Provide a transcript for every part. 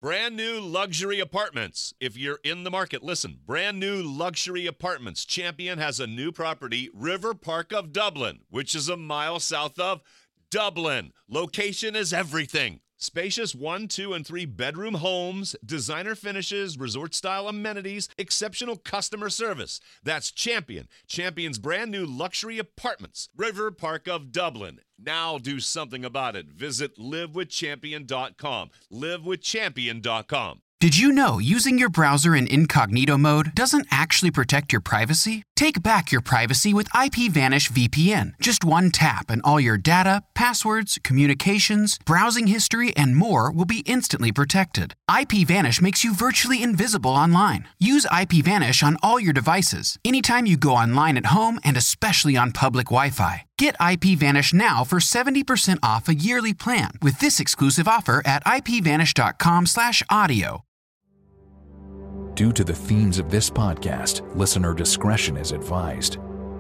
Brand new luxury apartments. If you're in the market, listen. Brand new luxury apartments. Champion has a new property, River Park of Dublin, which is a mile south of Dublin. Location is everything. Spacious 1, 2, and 3 bedroom homes, designer finishes, resort-style amenities, exceptional customer service. That's Champion. Champion's brand new luxury apartments, River Park of Dublin. Now do something about it. Visit livewithchampion.com. Livewithchampion.com. Did you know using your browser in incognito mode doesn't actually protect your privacy? Take back your privacy with IPVanish VPN. Just one tap and all your data, passwords, communications, browsing history, and more will be instantly protected. IPVanish makes you virtually invisible online. Use IPVanish on all your devices, anytime you go online at home and especially on public Wi-Fi. Get IPVanish now for 70% off a yearly plan with this exclusive offer at ipvanish.com/audio. Due to the themes of this podcast, listener discretion is advised.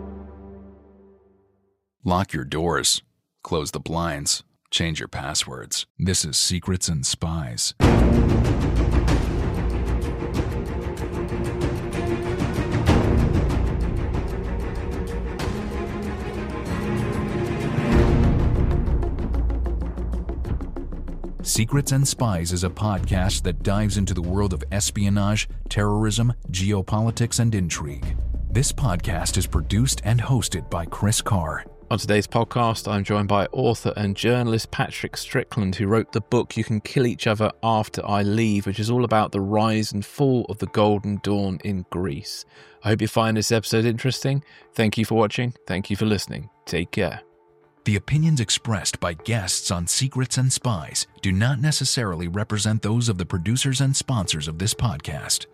Lock your doors, close the blinds, change your passwords. This is Secrets and Spies. Secrets and Spies is a podcast that dives into the world of espionage, terrorism, geopolitics, and intrigue. This podcast is produced and hosted by Chris Carr. On today's podcast, I'm joined by author and journalist Patrick Strickland, who wrote the book You Can Kill Each Other After I Leave, which is all about the rise and fall of the Golden Dawn in Greece. I hope you find this episode interesting. Thank you for watching. Thank you for listening. Take care. The opinions expressed by guests on Secrets and Spies do not necessarily represent those of the producers and sponsors of this podcast.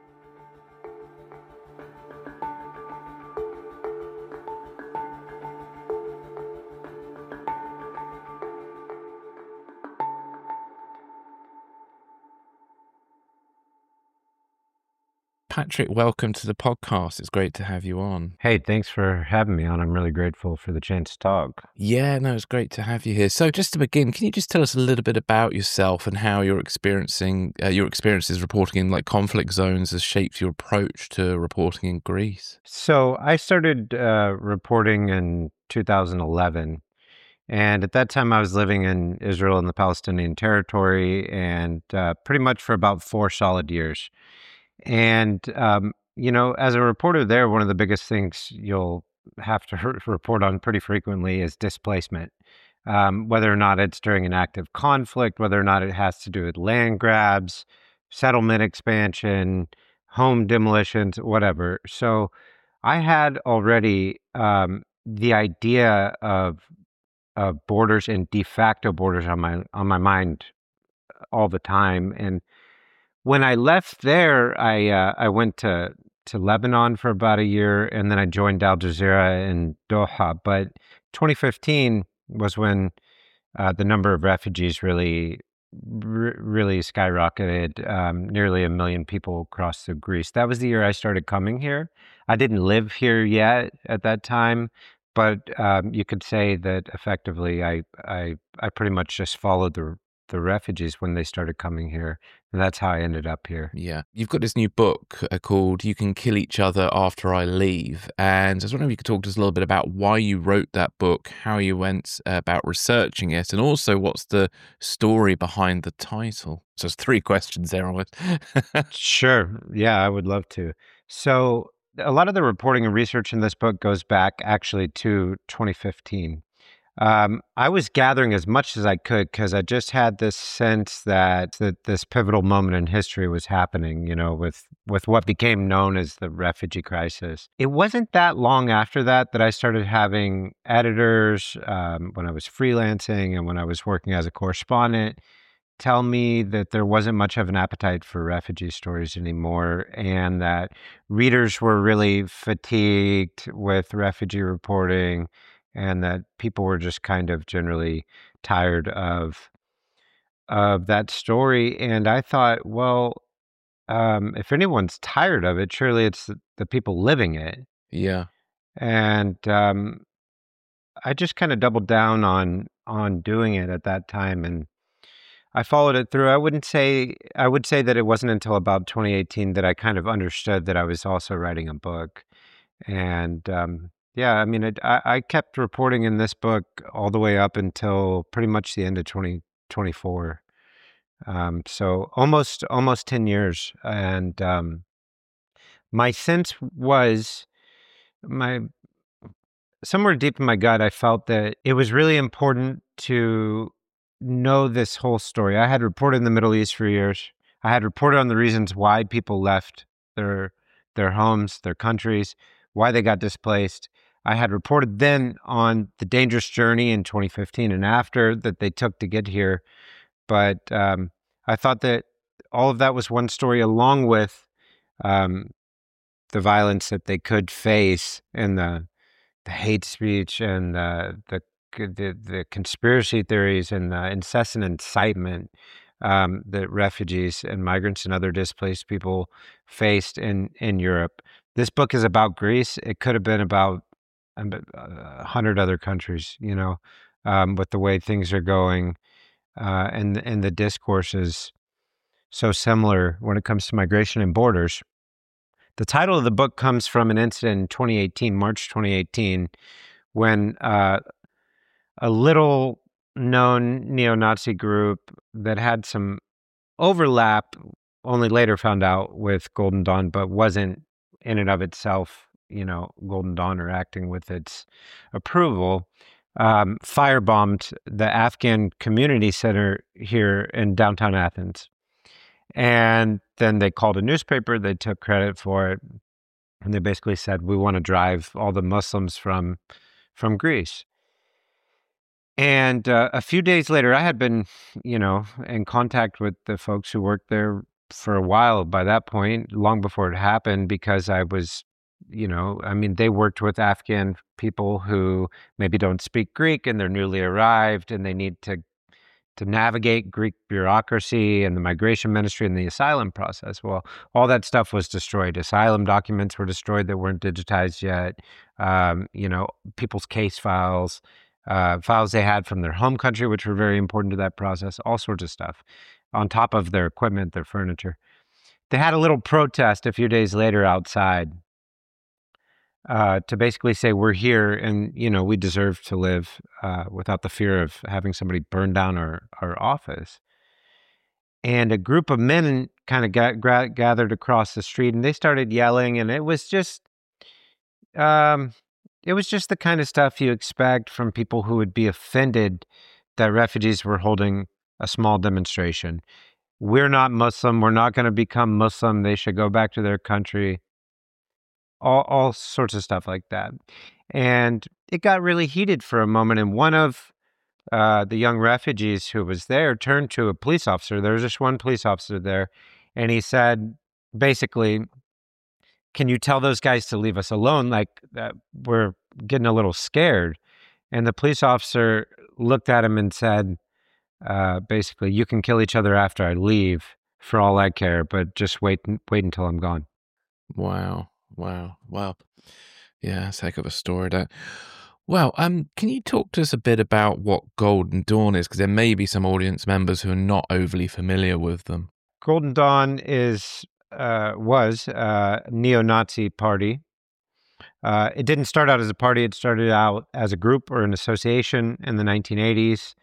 Patrick, welcome to the podcast. It's great to have you on. Hey, thanks for having me on. I'm really grateful for the chance to talk. Yeah, no, it's great to have you here. So just to begin, can you just tell us a little bit about yourself and how your experiences reporting in like conflict zones has shaped your approach to reporting in Greece? So I started reporting in 2011. And at that time, I was living in Israel and the Palestinian territory, and pretty much for about 4 solid years. And, as a reporter there, one of the biggest things you'll have to report on pretty frequently is displacement, whether or not it's during an active conflict, whether or not it has to do with land grabs, settlement expansion, home demolitions, whatever. So I had already the idea of borders and de facto borders on my mind all the time. And when I left there, I went to Lebanon for about a year, and then I joined Al Jazeera in Doha. But 2015 was when the number of refugees really skyrocketed. Nearly 1 million people crossed through Greece. That was the year I started coming here. I didn't live here yet at that time, but you could say that effectively I pretty much just followed the refugees when they started coming here. And that's how I ended up here. Yeah. You've got this new book called You Can Kill Each Other After I Leave. And I was wondering if you could talk to us a little bit about why you wrote that book, how you went about researching it, and also what's the story behind the title. So there's 3 questions there almost. Sure. Yeah, I would love to. So a lot of the reporting and research in this book goes back actually to 2015. I was gathering as much as I could because I just had this sense that this pivotal moment in history was happening, with what became known as the refugee crisis. It wasn't that long after that I started having editors, when I was freelancing and when I was working as a correspondent, tell me that there wasn't much of an appetite for refugee stories anymore, and that readers were really fatigued with refugee reporting, and that people were just kind of generally tired of that story. And I thought, well, if anyone's tired of it, surely it's the people living it. Yeah. And I just kind of doubled down on doing it at that time. And I followed it through. I would say that it wasn't until about 2018 that I kind of understood that I was also writing a book. And yeah, I mean, I kept reporting in this book all the way up until pretty much the end of 2024. So almost 10 years. And my sense was, somewhere deep in my gut, I felt that it was really important to know this whole story. I had reported in the Middle East for years. I had reported on the reasons why people left their homes, their countries, why they got displaced. I had reported then on the dangerous journey in 2015 and after that they took to get here. But I thought that all of that was one story, along with the violence that they could face and the hate speech and the conspiracy theories and the incessant incitement that refugees and migrants and other displaced people faced in Europe. This book is about Greece. It could have been about 100 other countries, with the way things are going, and the discourse is so similar when it comes to migration and borders. The title of the book comes from an incident in 2018, March 2018, when a little known neo-Nazi group that had some overlap, only later found out, with Golden Dawn, but wasn't in and of itself, Golden Dawn or acting with its approval, firebombed the Afghan community center here in downtown Athens. And then they called a newspaper, they took credit for it, and they basically said, we want to drive all the Muslims from Greece. And a few days later, I had been, in contact with the folks who worked there for a while by that point, long before it happened, because I was, they worked with Afghan people who maybe don't speak Greek and they're newly arrived and they need to navigate Greek bureaucracy and the migration ministry and the asylum process. Well, all that stuff was destroyed. Asylum documents were destroyed that weren't digitized yet. People's case files, files they had from their home country, which were very important to that process, all sorts of stuff, on top of their equipment, their furniture. They had a little protest a few days later outside to basically say, we're here and, we deserve to live without the fear of having somebody burn down our office. And a group of men kind of gathered across the street and they started yelling, and it was just the kind of stuff you expect from people who would be offended that refugees were holding a small demonstration. We're not Muslim. We're not going to become Muslim. They should go back to their country. All sorts of stuff like that. And it got really heated for a moment. And one of the young refugees who was there turned to a police officer. There was just one police officer there. And he said, basically, can you tell those guys to leave us alone? Like, we're getting a little scared. And the police officer looked at him and said, basically, you can kill each other after I leave for all I care, but just wait until I'm gone. Wow. Yeah, that's a heck of a story, that. Well, can you talk to us a bit about what Golden Dawn is? Because there may be some audience members who are not overly familiar with them. Golden Dawn was a neo-Nazi party. It didn't start out as a party. It started out as a group or an association in the 1980s.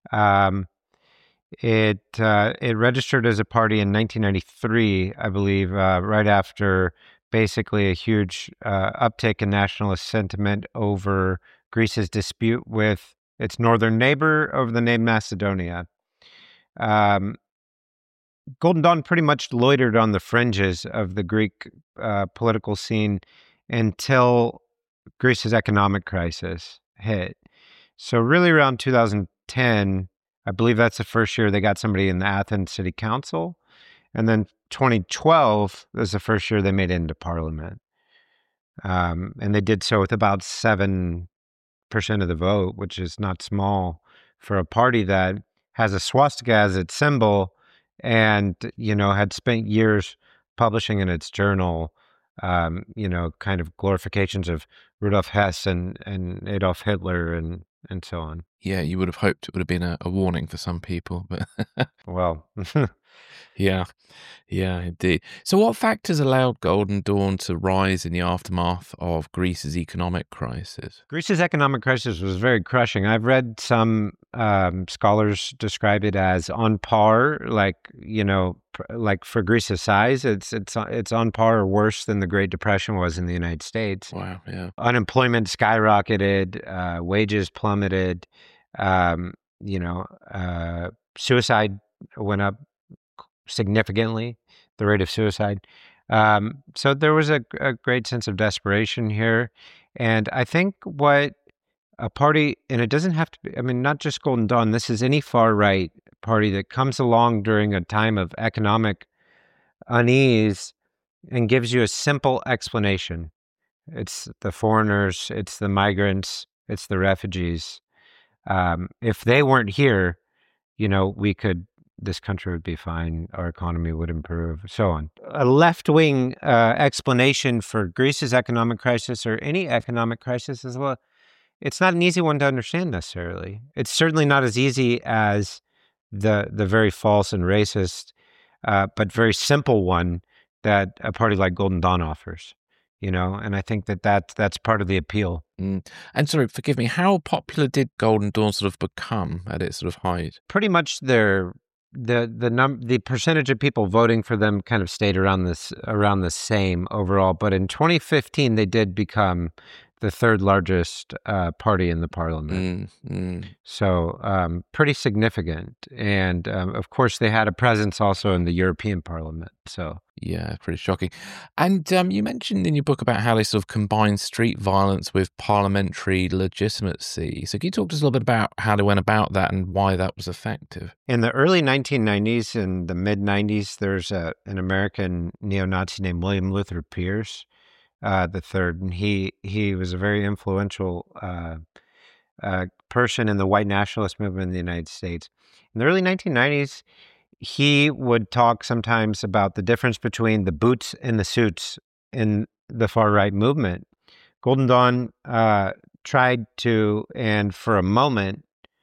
It registered as a party in 1993, I believe, right after basically a huge uptick in nationalist sentiment over Greece's dispute with its northern neighbor over the name Macedonia. Golden Dawn pretty much loitered on the fringes of the Greek political scene until Greece's economic crisis hit. So really around 2010, I believe that's the first year they got somebody in the Athens City Council. And then 2012 was the first year they made it into parliament. And they did so with about 7% of the vote, which is not small for a party that has a swastika as its symbol and, had spent years publishing in its journal, kind of glorifications of Rudolf Hess and Adolf Hitler and and so on. Yeah, you would have hoped it would have been a warning for some people, but Well, yeah, yeah, indeed. So what factors allowed Golden Dawn to rise in the aftermath of Greece's economic crisis? Greece's economic crisis was very crushing. I've read some scholars describe it as on par, like like for Greece's size, it's on par or worse than the Great Depression was in the United States. Wow, yeah. Unemployment skyrocketed, wages plummeted, suicide went up significantly, the rate of suicide. So there was a great sense of desperation here. And I think what a party, and it doesn't have to be, I mean, not just Golden Dawn, this is any far right party that comes along during a time of economic unease and gives you a simple explanation. It's the foreigners, it's the migrants, it's the refugees. If they weren't here, this country would be fine, our economy would improve, so on. A left-wing explanation for Greece's economic crisis or any economic crisis as well, it's not an easy one to understand necessarily. It's certainly not as easy as the very false and racist, but very simple one that a party like Golden Dawn offers. And I think that's part of the appeal. And sorry, forgive me, how popular did Golden Dawn sort of become at its sort of height? Pretty much the percentage of people voting for them kind of stayed around the same overall. But in 2015, they did become the third largest party in the parliament. So pretty significant. And of course, they had a presence also in the European Parliament. So yeah, pretty shocking. And you mentioned in your book about how they sort of combined street violence with parliamentary legitimacy. So can you talk to us a little bit about how they went about that and why that was effective? In the early 1990s and the mid-90s, there's an American neo-Nazi named William Luther Pierce the third, and he was a very influential person in the white nationalist movement in the United States. In the early 1990s, he would talk sometimes about the difference between the boots and the suits in the far-right movement. Golden Dawn tried to, and for a moment,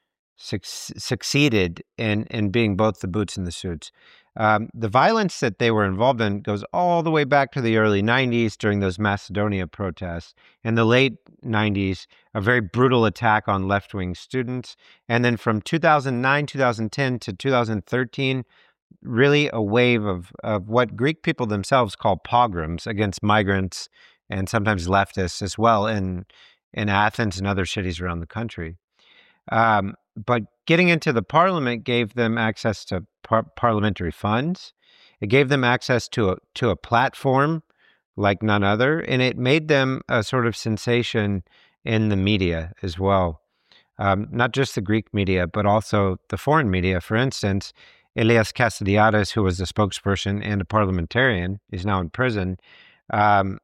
succeeded in being both the boots and the suits. The violence that they were involved in goes all the way back to the early 90s during those Macedonia protests. In the late 90s, a very brutal attack on left-wing students. And then from 2009, 2010 to 2013, really a wave of what Greek people themselves call pogroms against migrants and sometimes leftists as well in Athens and other cities around the country. But getting into the parliament gave them access to parliamentary funds. It gave them access to a platform like none other, and it made them a sort of sensation in the media as well. Not just the Greek media, but also the foreign media. For instance, Elias Kassidiaris, who was a spokesperson and a parliamentarian, is now in prison, there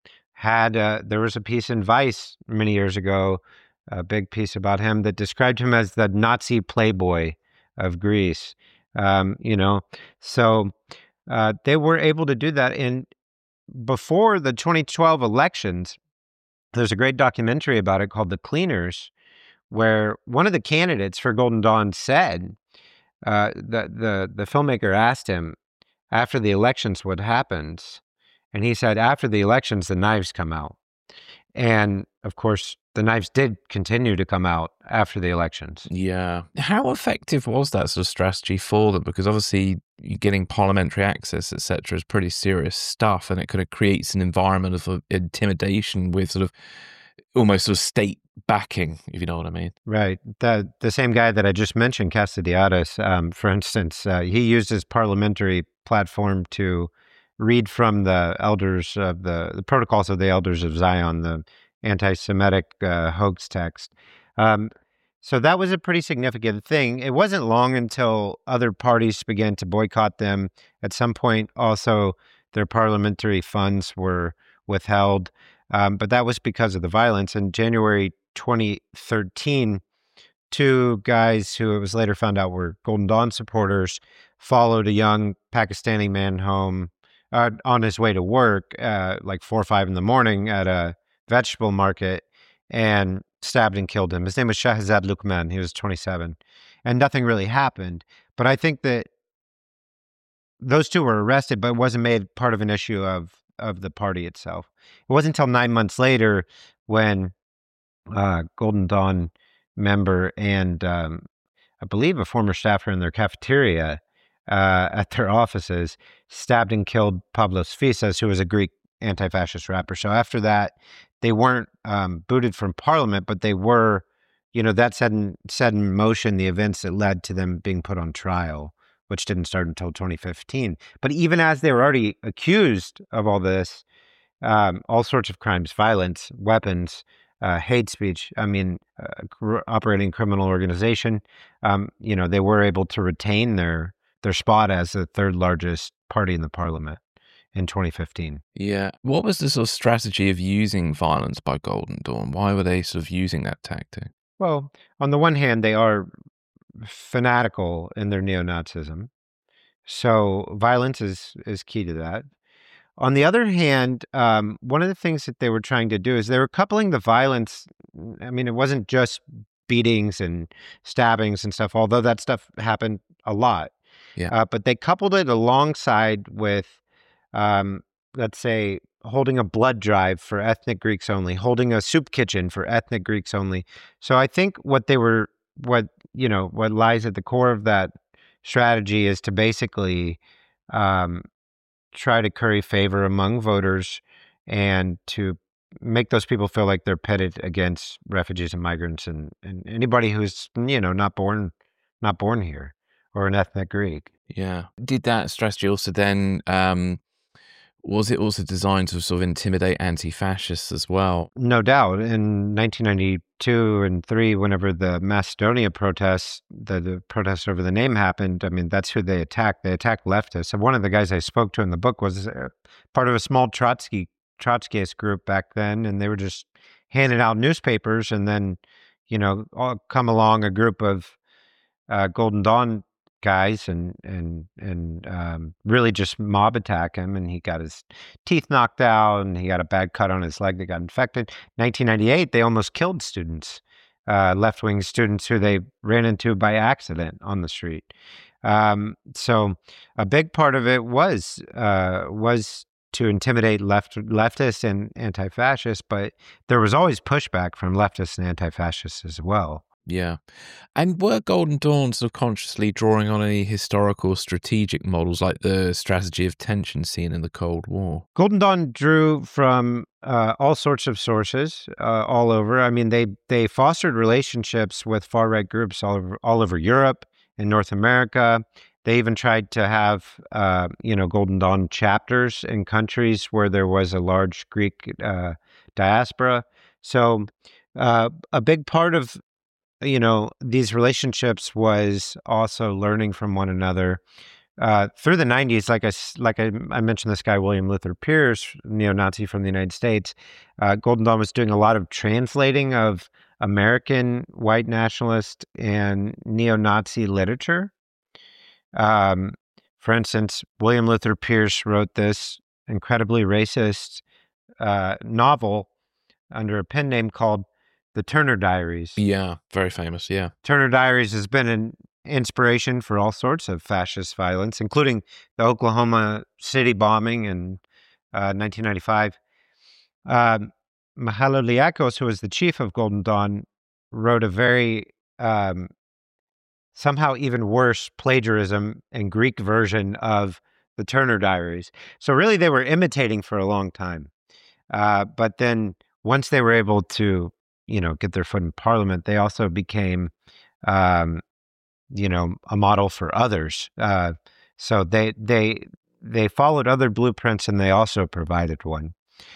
was a piece in Vice many years ago, a big piece about him that described him as the Nazi playboy of Greece. So they were able to do that. And before the 2012 elections, there's a great documentary about it called The Cleaners, where one of the candidates for Golden Dawn said, the filmmaker asked him after the elections what happens. And he said, after the elections, the knives come out. And of course, the knives did continue to come out after the elections. Yeah. How effective was that sort of strategy for them? Because obviously getting parliamentary access, etc., is pretty serious stuff, and it kind of creates an environment of intimidation with sort of almost sort of state backing, if you know what I mean. Right. The same guy that I just mentioned, Kassidiaris, for instance, he used his parliamentary platform to read from the elders of the protocols of the elders of Zion, the anti-Semitic hoax text. So that was a pretty significant thing. It wasn't long until other parties began to boycott them. At some point, also, their parliamentary funds were withheld. But that was because of the violence. In January 2013, two guys who it was later found out were Golden Dawn supporters followed a young Pakistani man home on his way to work, like 4 or 5 in the morning at a vegetable market, and stabbed and killed him. His name was Shahzad Lukman. He was 27. And nothing really happened. But I think that those two were arrested, but it wasn't made part of an issue of the party itself. It wasn't until 9 months later when Golden Dawn member and I believe a former staffer in their cafeteria at their offices stabbed and killed Pavlos Fyssas, who was a Greek anti-fascist rapper. So after that, they weren't booted from parliament, but they were, that set in motion the events that led to them being put on trial, which didn't start until 2015. But even as they were already accused of all this, all sorts of crimes, violence, weapons, hate speech, operating criminal organization, they were able to retain their spot as the third largest party in the parliament in 2015. Yeah. What was the sort of strategy of using violence by Golden Dawn? Why were they sort of using that tactic? Well, on the one hand, they are fanatical in their neo-Nazism. So violence is key to that. On the other hand, one of the things that they were trying to do is they were coupling the violence. It wasn't just beatings and stabbings and stuff, although that stuff happened a lot. Yeah. But they coupled it alongside with, let's say, holding a blood drive for ethnic Greeks only, holding a soup kitchen for ethnic Greeks only. So I think what lies at the core of that strategy is to basically try to curry favor among voters and to make those people feel like they're pitted against refugees and migrants and anybody who's not born here or an ethnic Greek. Yeah. Did that strategy also then was it also designed to sort of intimidate anti-fascists as well? No doubt. In 1992 and 3, whenever the Macedonia protests, the protests over the name happened, that's who they attacked. They attacked leftists. And one of the guys I spoke to in the book was part of a small Trotskyist group back then, and they were just handing out newspapers, and then, come along a group of Golden Dawn guys and really just mob attack him, and he got his teeth knocked out and he got a bad cut on his leg that got infected. 1998, they almost killed students, left-wing students who they ran into by accident on the street. So a big part of it was to intimidate leftists and anti-fascists, but there was always pushback from leftists and anti-fascists as well. Yeah. And were Golden Dawn sort of consciously drawing on any historical strategic models like the strategy of tension seen in the Cold War? Golden Dawn drew from all sorts of sources all over. They fostered relationships with far-right groups all over Europe and North America. They even tried to have, Golden Dawn chapters in countries where there was a large Greek diaspora. So a big part of these relationships was also learning from one another. Through the 90s, like I mentioned, this guy, William Luther Pierce, neo-Nazi from the United States, Golden Dawn was doing a lot of translating of American white nationalist and neo-Nazi literature. For instance, William Luther Pierce wrote this incredibly racist novel under a pen name called The Turner Diaries. Yeah, very famous, yeah. Turner Diaries has been an inspiration for all sorts of fascist violence, including the Oklahoma City bombing in 1995. Mihailo who was the chief of Golden Dawn, wrote a very somehow even worse plagiarism and Greek version of the Turner Diaries. So really they were imitating for a long time. But then once they were able to get their foot in parliament, they also became, a model for others. So they followed other blueprints, and they also provided one.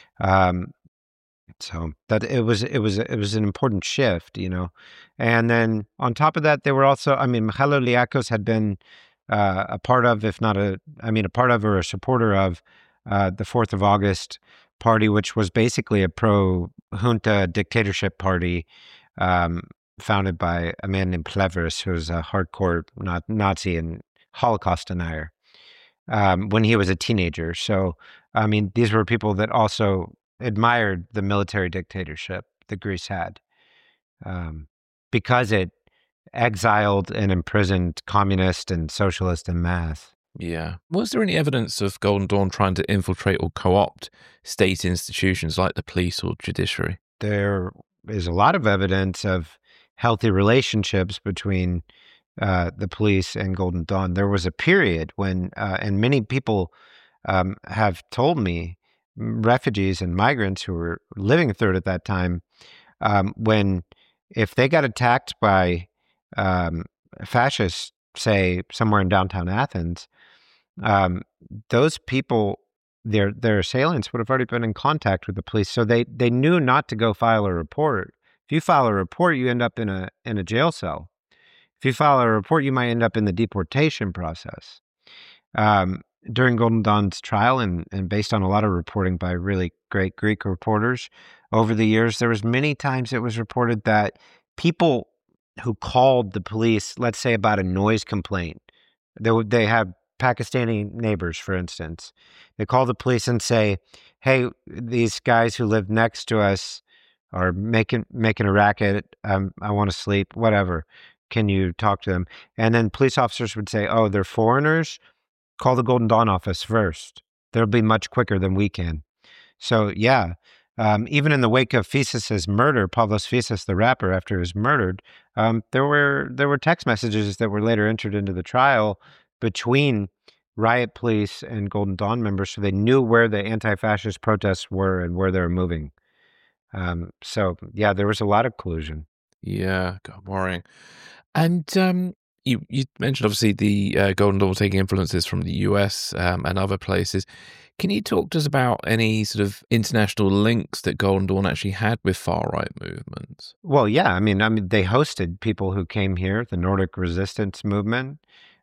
So that it was an important shift, And then on top of that, they were also, Mihailo Liakos had been a part of, if not a part of or a supporter of the 4th of August party, which was basically a pro-junta dictatorship party founded by a man named Plevris, who was a hardcore Nazi and Holocaust denier when he was a teenager. So, these were people that also admired the military dictatorship that Greece had. because it exiled and imprisoned communists and socialists en masse. Yeah. Was there any evidence of Golden Dawn trying to infiltrate or co-opt state institutions like the police or judiciary? There is a lot of evidence of healthy relationships between the police and Golden Dawn. There was a period when, and many people have told me, refugees and migrants who were living through it at that time, when if they got attacked by fascists, say somewhere in downtown Athens, those people, their assailants would have already been in contact with the police, so they knew not to go file a report. If you file a report, you end up in a jail cell. If you file a report, you might end up in the deportation process. During Golden Dawn's trial, and based on a lot of reporting by really great Greek reporters over the years, there was many times it was reported that people who called the police, let's say about a noise complaint, they have Pakistani neighbors, for instance. They call the police and say, "Hey, these guys who live next to us are making a racket. I want to sleep. Whatever. Can you talk to them?" And then police officers would say, "Oh, they're foreigners. Call the Golden Dawn office first. They'll be much quicker than we can." So yeah, even in the wake of Physis' murder, Pavlos Physis, the rapper, after he was murdered, there were text messages that were later entered into the trial between riot police and Golden Dawn members, so they knew where the anti-fascist protests were and where they were moving. So yeah, there was a lot of collusion. Yeah, God, worrying. And you mentioned obviously the Golden Dawn taking influences from the US and other places. Can you talk to us about any sort of international links that Golden Dawn actually had with far-right movements? Well, yeah, I mean, they hosted people who came here, the Nordic resistance movement,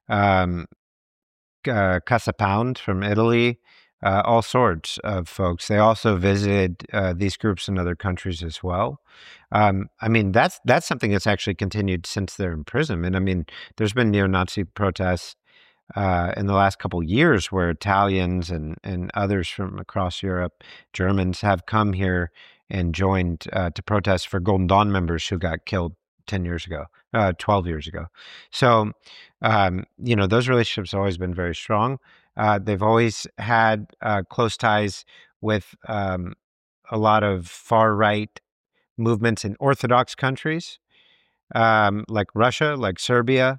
Casa Pound from Italy, all sorts of folks. They also visited these groups in other countries as well. I mean, that's something that's actually continued since their imprisonment. I mean, there's been neo-Nazi protests in the last couple of years where Italians and others from across Europe, Germans, have come here and joined to protest for Golden Dawn members who got killed 10 years ago, 12 years ago. So, those relationships have always been very strong. They've always had close ties with a lot of far-right movements in Orthodox countries, like Russia, like Serbia,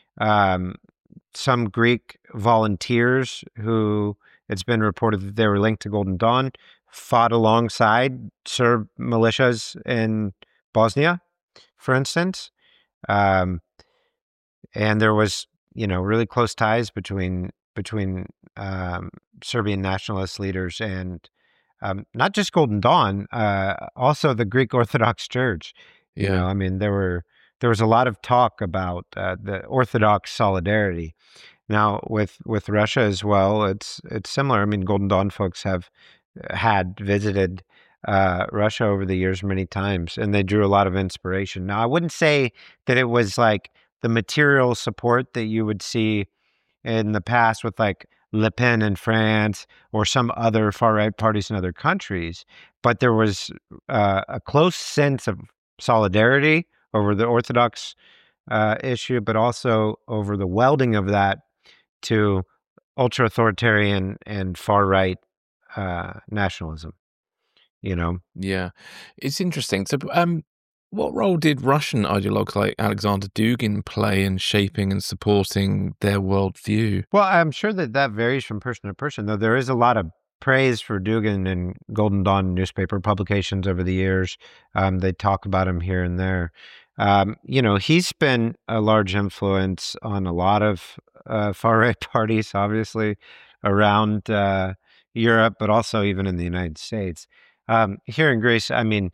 some Greek volunteers who it's been reported that they were linked to Golden Dawn fought alongside Serb militias in Bosnia, for instance. And there was, really close ties between Serbian nationalist leaders and not just Golden Dawn, also the Greek Orthodox Church. Yeah. I mean, there was a lot of talk about the Orthodox solidarity. Now, with Russia as well, it's similar. I mean, Golden Dawn folks had visited Russia over the years many times, and they drew a lot of inspiration. Now, I wouldn't say that it was like the material support that you would see in the past with like Le Pen in France or some other far-right parties in other countries, but there was a close sense of solidarity over the Orthodox issue, but also over the welding of that to ultra-authoritarian and far-right nationalism, Yeah, it's interesting. So, what role did Russian ideologues like Alexander Dugin play in shaping and supporting their worldview? Well, I'm sure that varies from person to person, though there is a lot of praise for Dugin in Golden Dawn newspaper publications over the years. They talk about him here and there. He's been a large influence on a lot of far-right parties, obviously, around Europe, but also even in the United States. Here in Greece, I mean,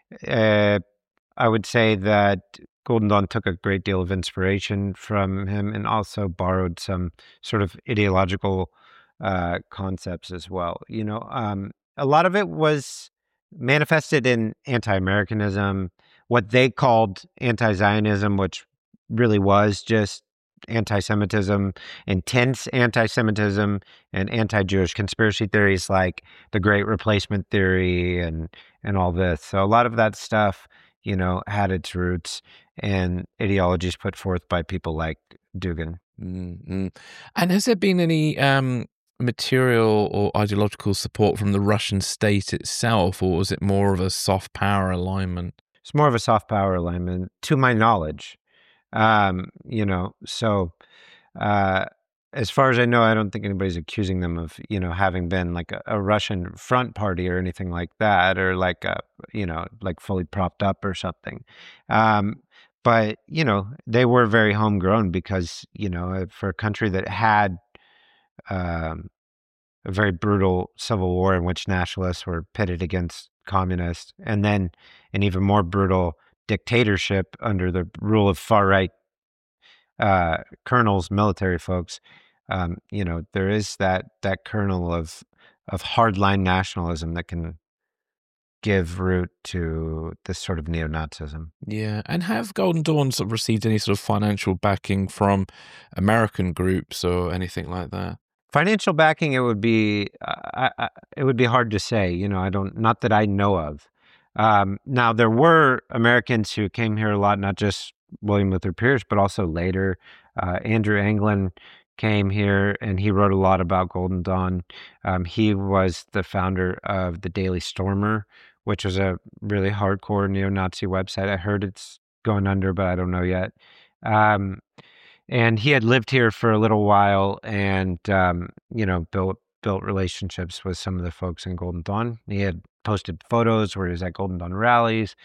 I would say that Golden Dawn took a great deal of inspiration from him and also borrowed some sort of ideological concepts as well. A lot of it was manifested in anti-Americanism, what they called anti-Zionism, which really was just anti-Semitism, intense anti-Semitism, and anti-Jewish conspiracy theories like the Great Replacement theory and all this. So a lot of that stuff, had its roots in ideologies put forth by people like Dugin. Mm-hmm. And has there been any material or ideological support from the Russian state itself, or was it more of a soft power alignment? It's more of a soft power alignment, to my knowledge. So as far as I know, I don't think anybody's accusing them of, having been like a Russian front party or anything like that, or like like fully propped up or something. But, they were very homegrown because, for a country that had a very brutal civil war in which nationalists were pitted against communists, and then an even more brutal dictatorship under the rule of far-right colonels, military folks, there is that kernel of hardline nationalism that can give root to this sort of neo-Nazism. Yeah, and have Golden Dawn sort of received any sort of financial backing from American groups or anything like that? Financial backing, it would be hard to say. Not that I know of. Now, there were Americans who came here a lot, not just William Luther Pierce, but also later. Andrew Anglin came here, and he wrote a lot about Golden Dawn. He was the founder of the Daily Stormer, which was a really hardcore neo-Nazi website. I heard it's going under, but I don't know yet. And he had lived here for a little while and, built relationships with some of the folks in Golden Dawn. He had posted photos where he was at Golden Dawn rallies.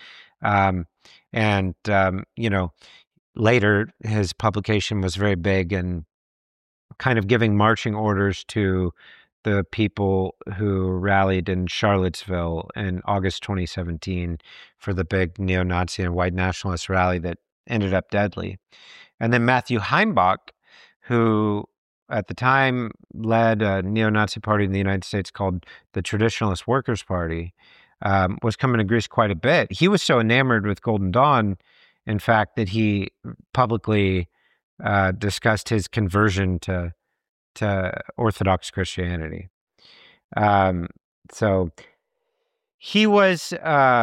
Later his publication was very big and kind of giving marching orders to the people who rallied in Charlottesville in August 2017 for the big neo-Nazi and white nationalist rally that ended up deadly. And then Matthew Heimbach, who at the time led a neo-Nazi party in the United States called the Traditionalist Workers' Party, was coming to Greece quite a bit. He was so enamored with Golden Dawn, in fact, that he publicly discussed his conversion to Orthodox Christianity. So he was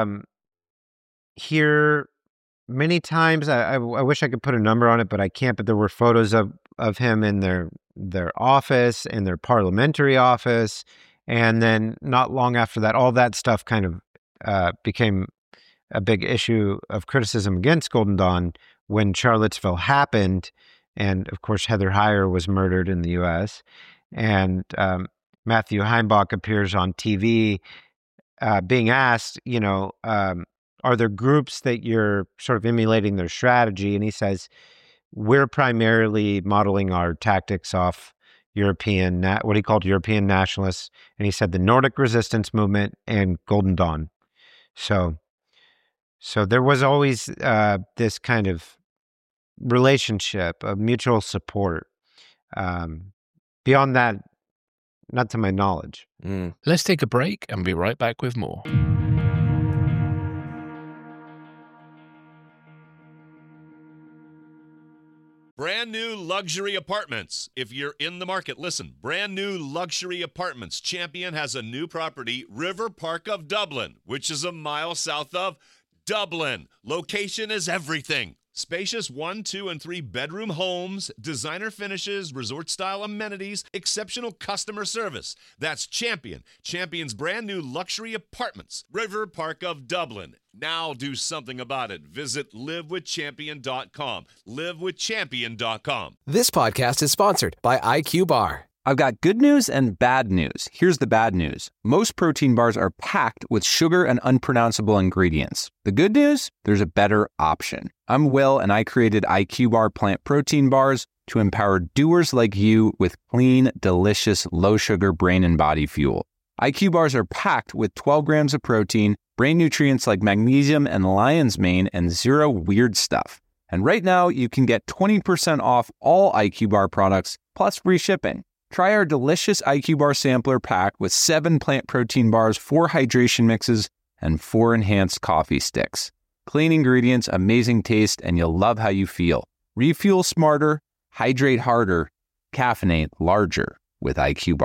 here many times. I wish I could put a number on it, but I can't. But there were photos of him in their office, in their parliamentary office. And then not long after that, all that stuff kind of became a big issue of criticism against Golden Dawn when Charlottesville happened. And of course, Heather Heyer was murdered in the U.S. And Matthew Heimbach appears on TV being asked, are there groups that you're sort of emulating their strategy? And he says, we're primarily modeling our tactics off European, what he called European nationalists. And he said the Nordic resistance movement and Golden Dawn. So there was always this kind of relationship of mutual support. Beyond that, not to my knowledge. Let's take a break and be right back with more. Brand new luxury apartments. If you're in the market, listen. Brand new luxury apartments. Champion has a new property, River Park of Dublin, which is a mile south of Dublin. Location is everything. Spacious 1, 2, and 3 bedroom homes, designer finishes, resort-style amenities, exceptional customer service. That's Champion. Champion's brand new luxury apartments. River Park of Dublin. Now do something about it. Visit livewithchampion.com. Livewithchampion.com. This podcast is sponsored by IQ Bar. I've got good news and bad news. Here's the bad news. Most protein bars are packed with sugar and unpronounceable ingredients. The good news? There's a better option. I'm Will, and I created IQ Bar plant protein bars to empower doers like you with clean, delicious, low-sugar brain and body fuel. IQ Bars are packed with 12 grams of protein, brain nutrients like magnesium and lion's mane, and zero weird stuff. And right now, you can get 20% off all IQ Bar products, plus free shipping. Try our delicious IQ Bar sampler pack with 7 plant protein bars, 4 hydration mixes, and 4 enhanced coffee sticks. Clean ingredients, amazing taste, and you'll love how you feel. Refuel smarter, hydrate harder, caffeinate larger with IQ Bar.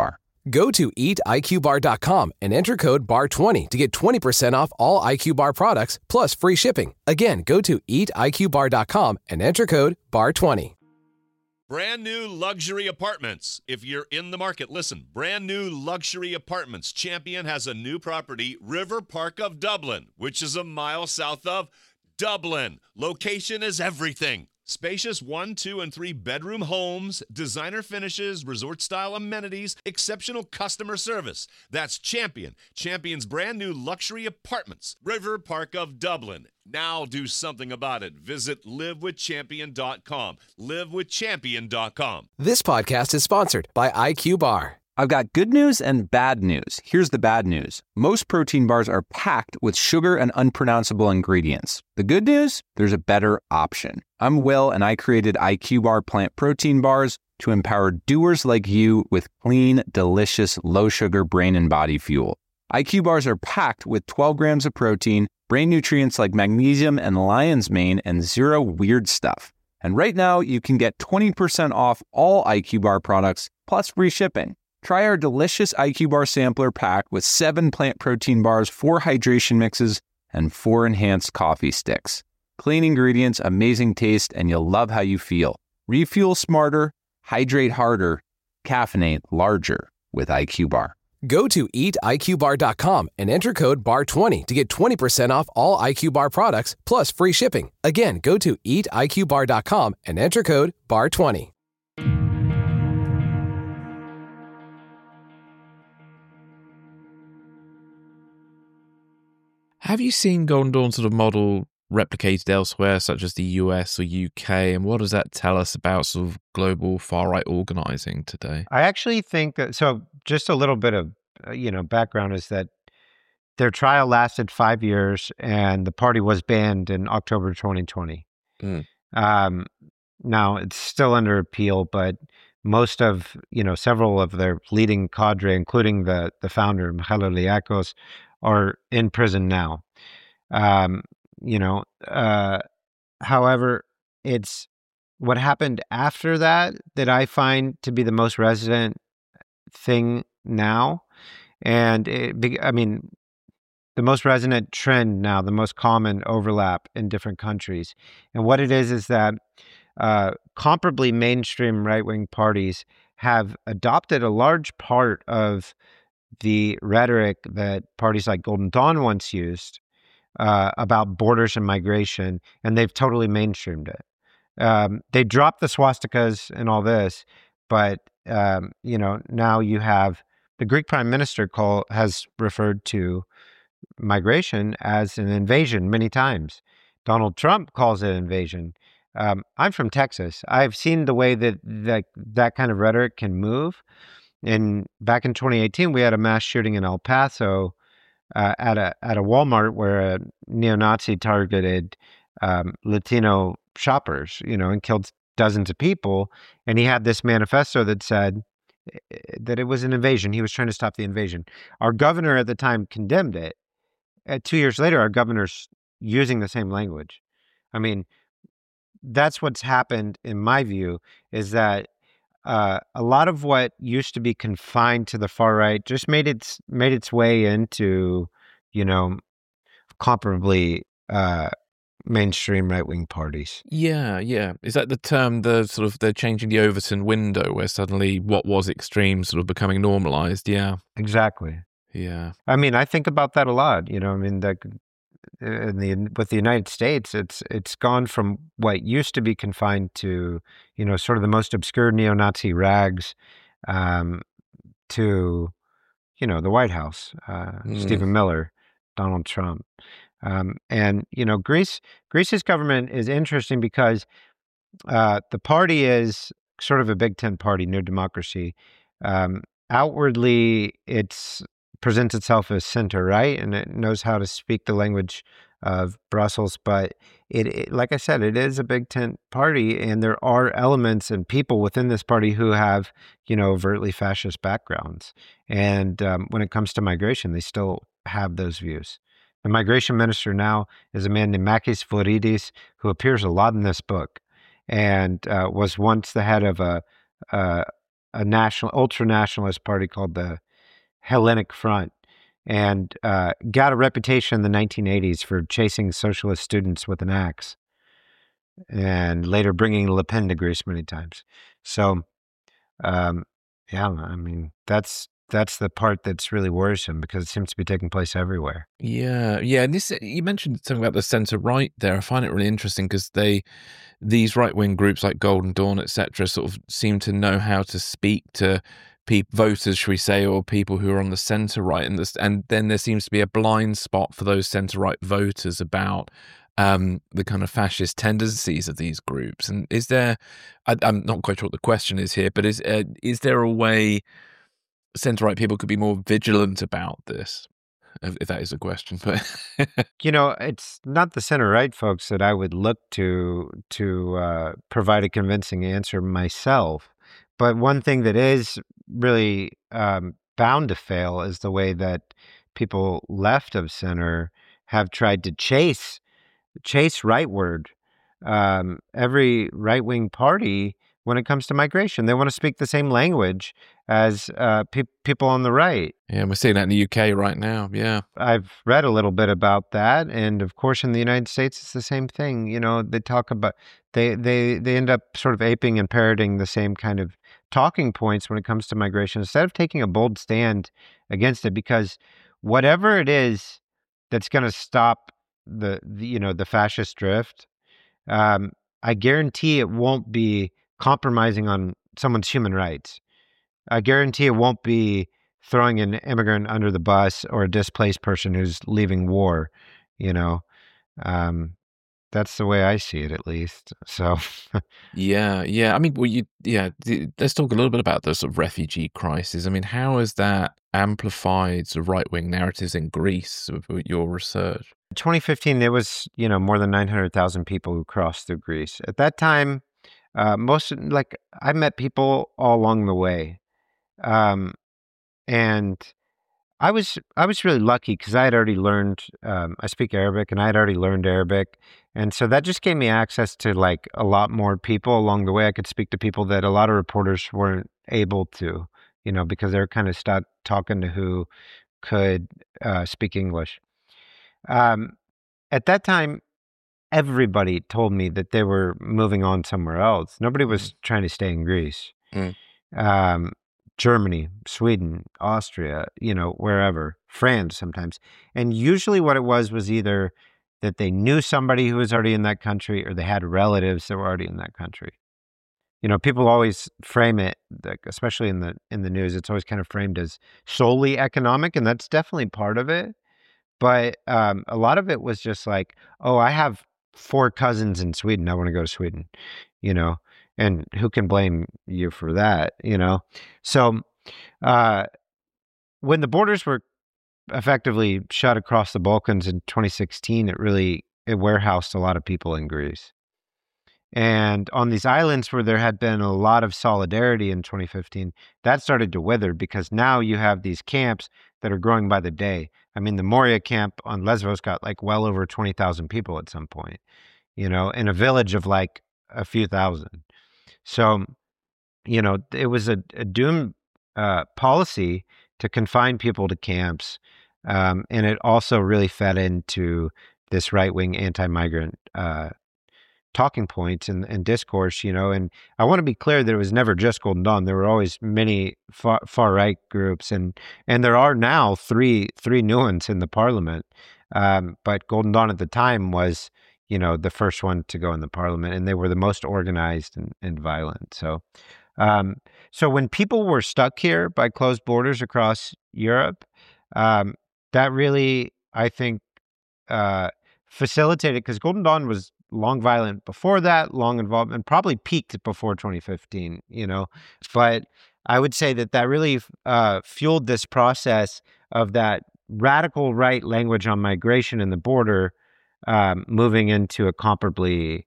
Go to eatiqbar.com and enter code BAR20 to get 20% off all IQ Bar products plus free shipping. Again, go to eatiqbar.com and enter code BAR20. Brand new luxury apartments. If you're in the market, listen. Brand new luxury apartments. Champion has a new property, River Park of Dublin, which is a mile south of Dublin. Location is everything. Spacious 1, 2, and 3 bedroom homes, designer finishes, resort-style amenities, exceptional customer service. That's Champion. Champion's brand new luxury apartments, River Park of Dublin. Now do something about it. Visit livewithchampion.com. Livewithchampion.com. This podcast is sponsored by IQ Bar. I've got good news and bad news. Here's the bad news. Most protein bars are packed with sugar and unpronounceable ingredients. The good news? There's a better option. I'm Will, and I created IQ Bar plant protein bars to empower doers like you with clean, delicious, low-sugar brain and body fuel. IQ Bars are packed with 12 grams of protein, brain nutrients like magnesium and lion's mane, and zero weird stuff. And right now, you can get 20% off all IQ Bar products, plus free shipping. Try our delicious IQ Bar sampler pack with 7 plant protein bars, 4 hydration mixes, and 4 enhanced coffee sticks. Clean ingredients, amazing taste, and you'll love how you feel. Refuel smarter, hydrate harder, caffeinate larger with IQ Bar. Go to eatiqbar.com and enter code BAR20 to get 20% off all IQ Bar products plus free shipping. Again, go to eatiqbar.com and enter code BAR20. Have you seen Golden Dawn sort of model replicated elsewhere, such as the US or UK? And what does that tell us about sort of global far-right organizing today? I actually think that, so just a little bit of, background is that their trial lasted 5 years and the party was banned in October 2020. Now it's still under appeal, but most of, several of their leading cadre, including the founder, Michailo Liakos, are in prison now. However, it's what happened after that I find to be the most resonant thing now. And the most resonant trend now, the most common overlap in different countries. And what it is that comparably mainstream right-wing parties have adopted a large part of the rhetoric that parties like Golden Dawn once used about borders and migration, and they've totally mainstreamed it. They dropped the swastikas and all this, but now you have the Greek Prime Minister has referred to migration as an invasion many times. Donald Trump calls it invasion. I'm from Texas. I've seen the way that kind of rhetoric can move. And back in 2018, we had a mass shooting in El Paso at a Walmart where a neo-Nazi targeted Latino shoppers, and killed dozens of people. And he had this manifesto that said that it was an invasion. He was trying to stop the invasion. Our governor at the time condemned it. 2 years later, our governor's using the same language. I mean, that's what's happened, in my view, is that a lot of what used to be confined to the far right just made its way into, comparably mainstream right-wing parties. Yeah. Is that the term, they're changing the Overton window, where suddenly what was extreme sort of becoming normalized? Yeah. Exactly. Yeah. I mean, I think about that a lot, with the United States, it's gone from what used to be confined to, sort of the most obscure neo-Nazi rags, to, the White House, Stephen Miller, Donald Trump. And Greece's government is interesting because the party is sort of a Big Tent party, New Democracy. Outwardly, it's presents itself as center right, and it knows how to speak the language of Brussels. But it like I said, it is a Big Tent party, and there are elements and people within this party who have, overtly fascist backgrounds. And when it comes to migration, they still have those views. The migration minister now is a man named Makis Voridis, who appears a lot in this book, and was once the head of a ultra nationalist party called the Hellenic Front, and got a reputation in the 1980s for chasing socialist students with an axe, and later bringing Le Pen to Greece many times. So, yeah, I mean, that's the part that's really worrisome, because it seems to be taking place everywhere. Yeah. And this, you mentioned something about the centre right there. I find it really interesting because these right wing groups like Golden Dawn, etc., sort of seem to know how to speak to voters, shall we say, or people who are on the centre right, and then there seems to be a blind spot for those centre right voters about the kind of fascist tendencies of these groups. And is there? I'm not quite sure what the question is here, but is there a way centre-right people could be more vigilant about this, if that is a question? But it's not the center-right folks that I would look to provide a convincing answer myself. But one thing that is really bound to fail is the way that people left of center have tried to chase rightward. Every right-wing party, when it comes to migration, they want to speak the same language as people on the right. Yeah, we're seeing that in the UK right now. Yeah, I've read a little bit about that, and of course, in the United States, it's the same thing. They talk about they end up sort of aping and parroting the same kind of talking points when it comes to migration, instead of taking a bold stand against it, because whatever it is that's going to stop the fascist drift, I guarantee it won't be compromising on someone's human rights. I guarantee it won't be throwing an immigrant under the bus or a displaced person who's leaving war. That's the way I see it, at least. So, yeah. I mean, let's talk a little bit about the sort of refugee crisis. I mean, how has that amplified sort of right-wing narratives in Greece with your research? 2015, there was, more than 900,000 people who crossed through Greece. At that time, I met people all along the way. And I was really lucky because I had already learned, I speak Arabic, and I had already learned Arabic. And so that just gave me access to like a lot more people along the way. I could speak to people that a lot of reporters weren't able to, because they were kind of stuck talking to who could speak English. At that time, everybody told me that they were moving on somewhere else. Nobody was trying to stay in Greece. Germany, Sweden, Austria, wherever, France sometimes. And usually what it was either that they knew somebody who was already in that country, or they had relatives that were already in that country. People always frame it, especially in the news, it's always kind of framed as solely economic, and that's definitely part of it. But a lot of it was just like, oh, I have 4 cousins in Sweden, I want to go to Sweden, and who can blame you for that, So when the borders were effectively shut across the Balkans in 2016, it warehoused a lot of people in Greece. And on these islands where there had been a lot of solidarity in 2015, that started to wither, because now you have these camps that are growing by the day. I mean, the Moria camp on Lesbos got like well over 20,000 people at some point, in a village of like a few thousand. So, it was a doomed policy to confine people to camps. And it also really fed into this right-wing anti-migrant talking points and discourse, and I want to be clear that it was never just Golden Dawn. There were always many far-right groups, and there are now three new ones in the parliament. But Golden Dawn at the time was, the first one to go in the parliament, and they were the most organized and violent. So when people were stuck here by closed borders across Europe, that really, I think, facilitated, because Golden Dawn was long violent before that, long involved, and probably peaked before 2015, But I would say that really fueled this process of that radical right language on migration and the border moving into a comparably,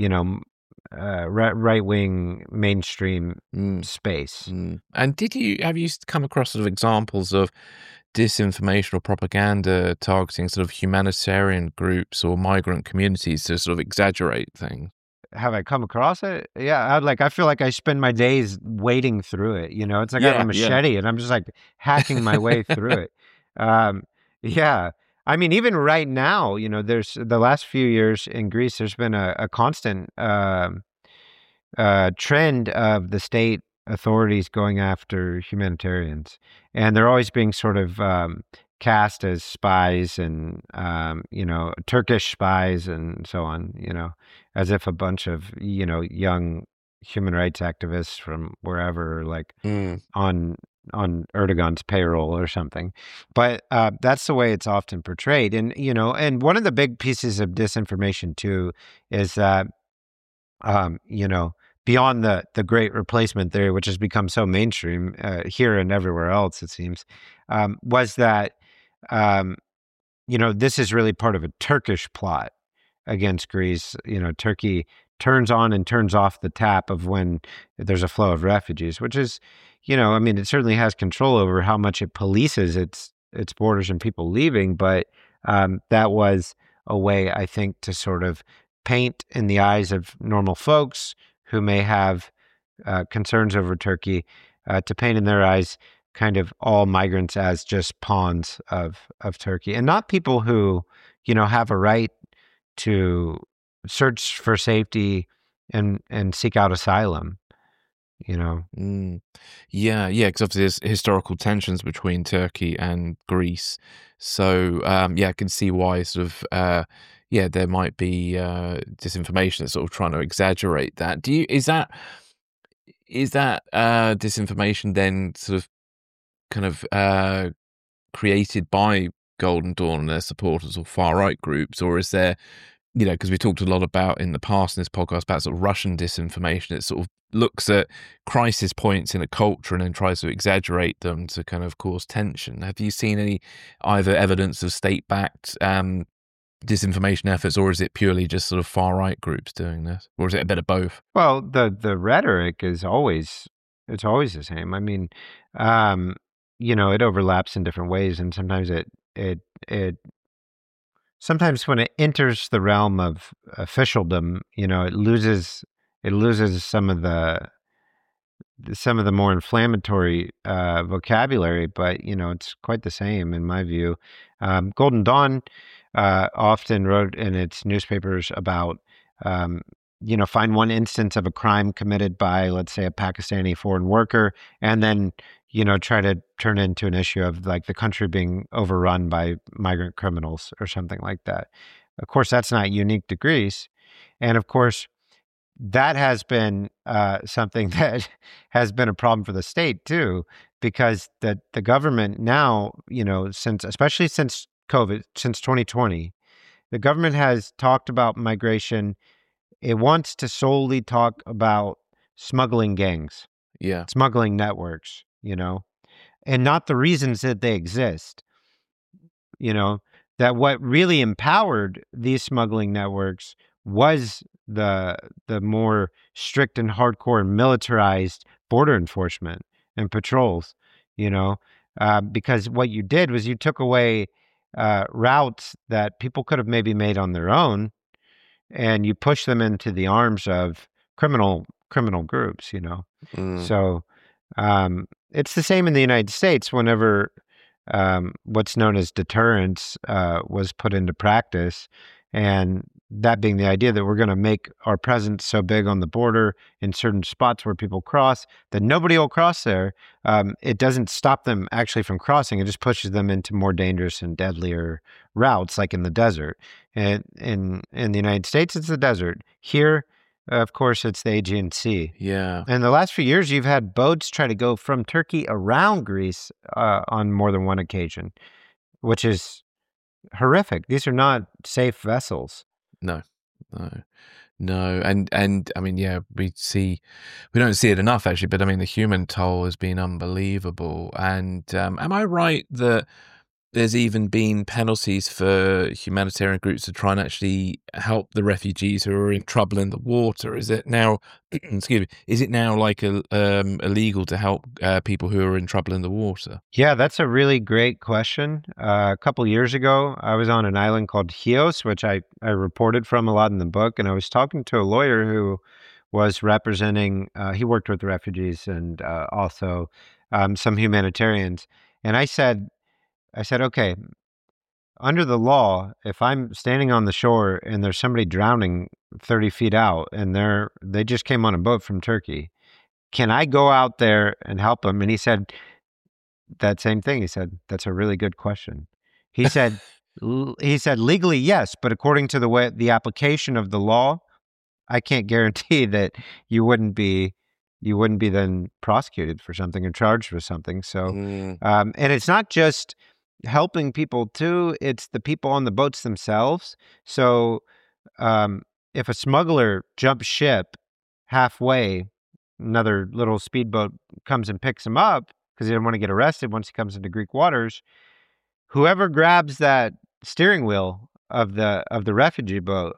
right-wing mainstream space. And have you come across sort of examples of disinformation or propaganda targeting sort of humanitarian groups or migrant communities to sort of exaggerate things? have I come across it? Yeah, I feel like I spend my days wading through it. It's like I have a machete and I'm just like hacking my way through it. Yeah. I mean, even right now, there's the last few years in Greece, there's been a constant trend of the state authorities going after humanitarians, and they're always being sort of cast as spies and Turkish spies and so on, as if a bunch of young human rights activists from wherever, like on Erdogan's payroll or something. But that's the way it's often portrayed. And and one of the big pieces of disinformation too is that beyond the Great Replacement theory, which has become so mainstream here and everywhere else, it seems, was that this is really part of a Turkish plot against Greece. Turkey turns on and turns off the tap of when there's a flow of refugees, which is, it certainly has control over how much it polices its borders and people leaving. But that was a way, I think, to sort of paint in the eyes of normal folks who may have concerns over Turkey, to paint in their eyes kind of all migrants as just pawns of Turkey, and not people who, have a right to search for safety and seek out asylum, Yeah, because obviously there's historical tensions between Turkey and Greece. So, I can see why sort of, there might be disinformation that's sort of trying to exaggerate that. Is that disinformation then sort of kind of created by Golden Dawn and their supporters or far-right groups, or is there, because we talked a lot about in the past in this podcast about sort of Russian disinformation, it sort of looks at crisis points in a culture and then tries to exaggerate them to kind of cause tension. Have you seen any either evidence of state-backed disinformation efforts, or is it purely just sort of far-right groups doing this, or is it a bit of both? Well, the rhetoric is always the same. I mean, it overlaps in different ways, and sometimes sometimes when it enters the realm of officialdom, it loses some of the more inflammatory vocabulary, but it's quite the same in my view. Golden Dawn often wrote in its newspapers about find one instance of a crime committed by, let's say, a Pakistani foreign worker, and then try to turn it into an issue of like the country being overrun by migrant criminals or something like that. Of course, that's not unique to Greece. And of course, that has been something that has been a problem for the state too, because the government now, especially since COVID, since 2020, the government has talked about migration. It wants to solely talk about smuggling gangs, smuggling networks, and not the reasons that they exist. That what really empowered these smuggling networks was the more strict and hardcore militarized border enforcement and patrols, because what you did was you took away routes that people could have maybe made on their own, and you push them into the arms of criminal groups, So it's the same in the United States. Whenever what's known as deterrence was put into practice, and that being the idea that we're going to make our presence so big on the border in certain spots where people cross that nobody will cross there, it doesn't stop them actually from crossing. It just pushes them into more dangerous and deadlier routes, like in the desert. And in the United States, it's the desert. Here, of course, it's the Aegean Sea. Yeah. And the last few years, you've had boats try to go from Turkey around Greece on more than one occasion, which is horrific. These are not safe vessels. No. And I mean, we don't see it enough actually, but I mean, the human toll has been unbelievable. And am I right that there's even been penalties for humanitarian groups to try and actually help the refugees who are in trouble in the water. Is it now, excuse me, is it now like illegal to help people who are in trouble in the water? Yeah, that's a really great question. A couple years ago, I was on an island called Chios, which I reported from a lot in the book, and I was talking to a lawyer who was representing, he worked with refugees and also some humanitarians. And I said, okay, under the law, if I'm standing on the shore and there's somebody drowning 30 feet out and they just came on a boat from Turkey, can I go out there and help them? And he said that same thing. He said, that's a really good question. He said, legally, yes, but according to the application of the law, I can't guarantee that you wouldn't be then prosecuted for something or charged with something. So, and it's not just helping people too, it's the people on the boats themselves. So if a smuggler jumps ship halfway, another little speedboat comes and picks him up because he didn't want to get arrested once he comes into Greek waters, whoever grabs that steering wheel of the refugee boat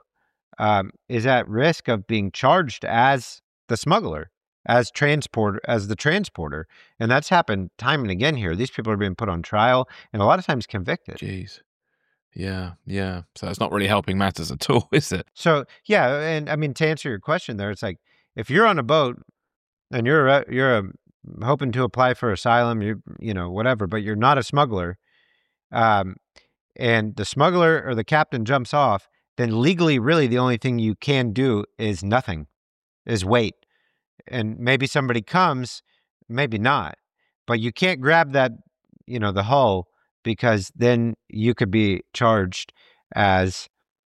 is at risk of being charged as the smuggler, as the transporter. And that's happened time and again here. These people are being put on trial and a lot of times convicted. Jeez. Yeah. So it's not really helping matters at all, is it? So, yeah. And I mean, to answer your question there, it's like, if you're on a boat and you're hoping to apply for asylum, you know, whatever, but you're not a smuggler, and the smuggler or the captain jumps off, then legally, really the only thing you can do is nothing, is wait. And maybe somebody comes, maybe not, but you can't grab that, you know, the hull, because then you could be charged as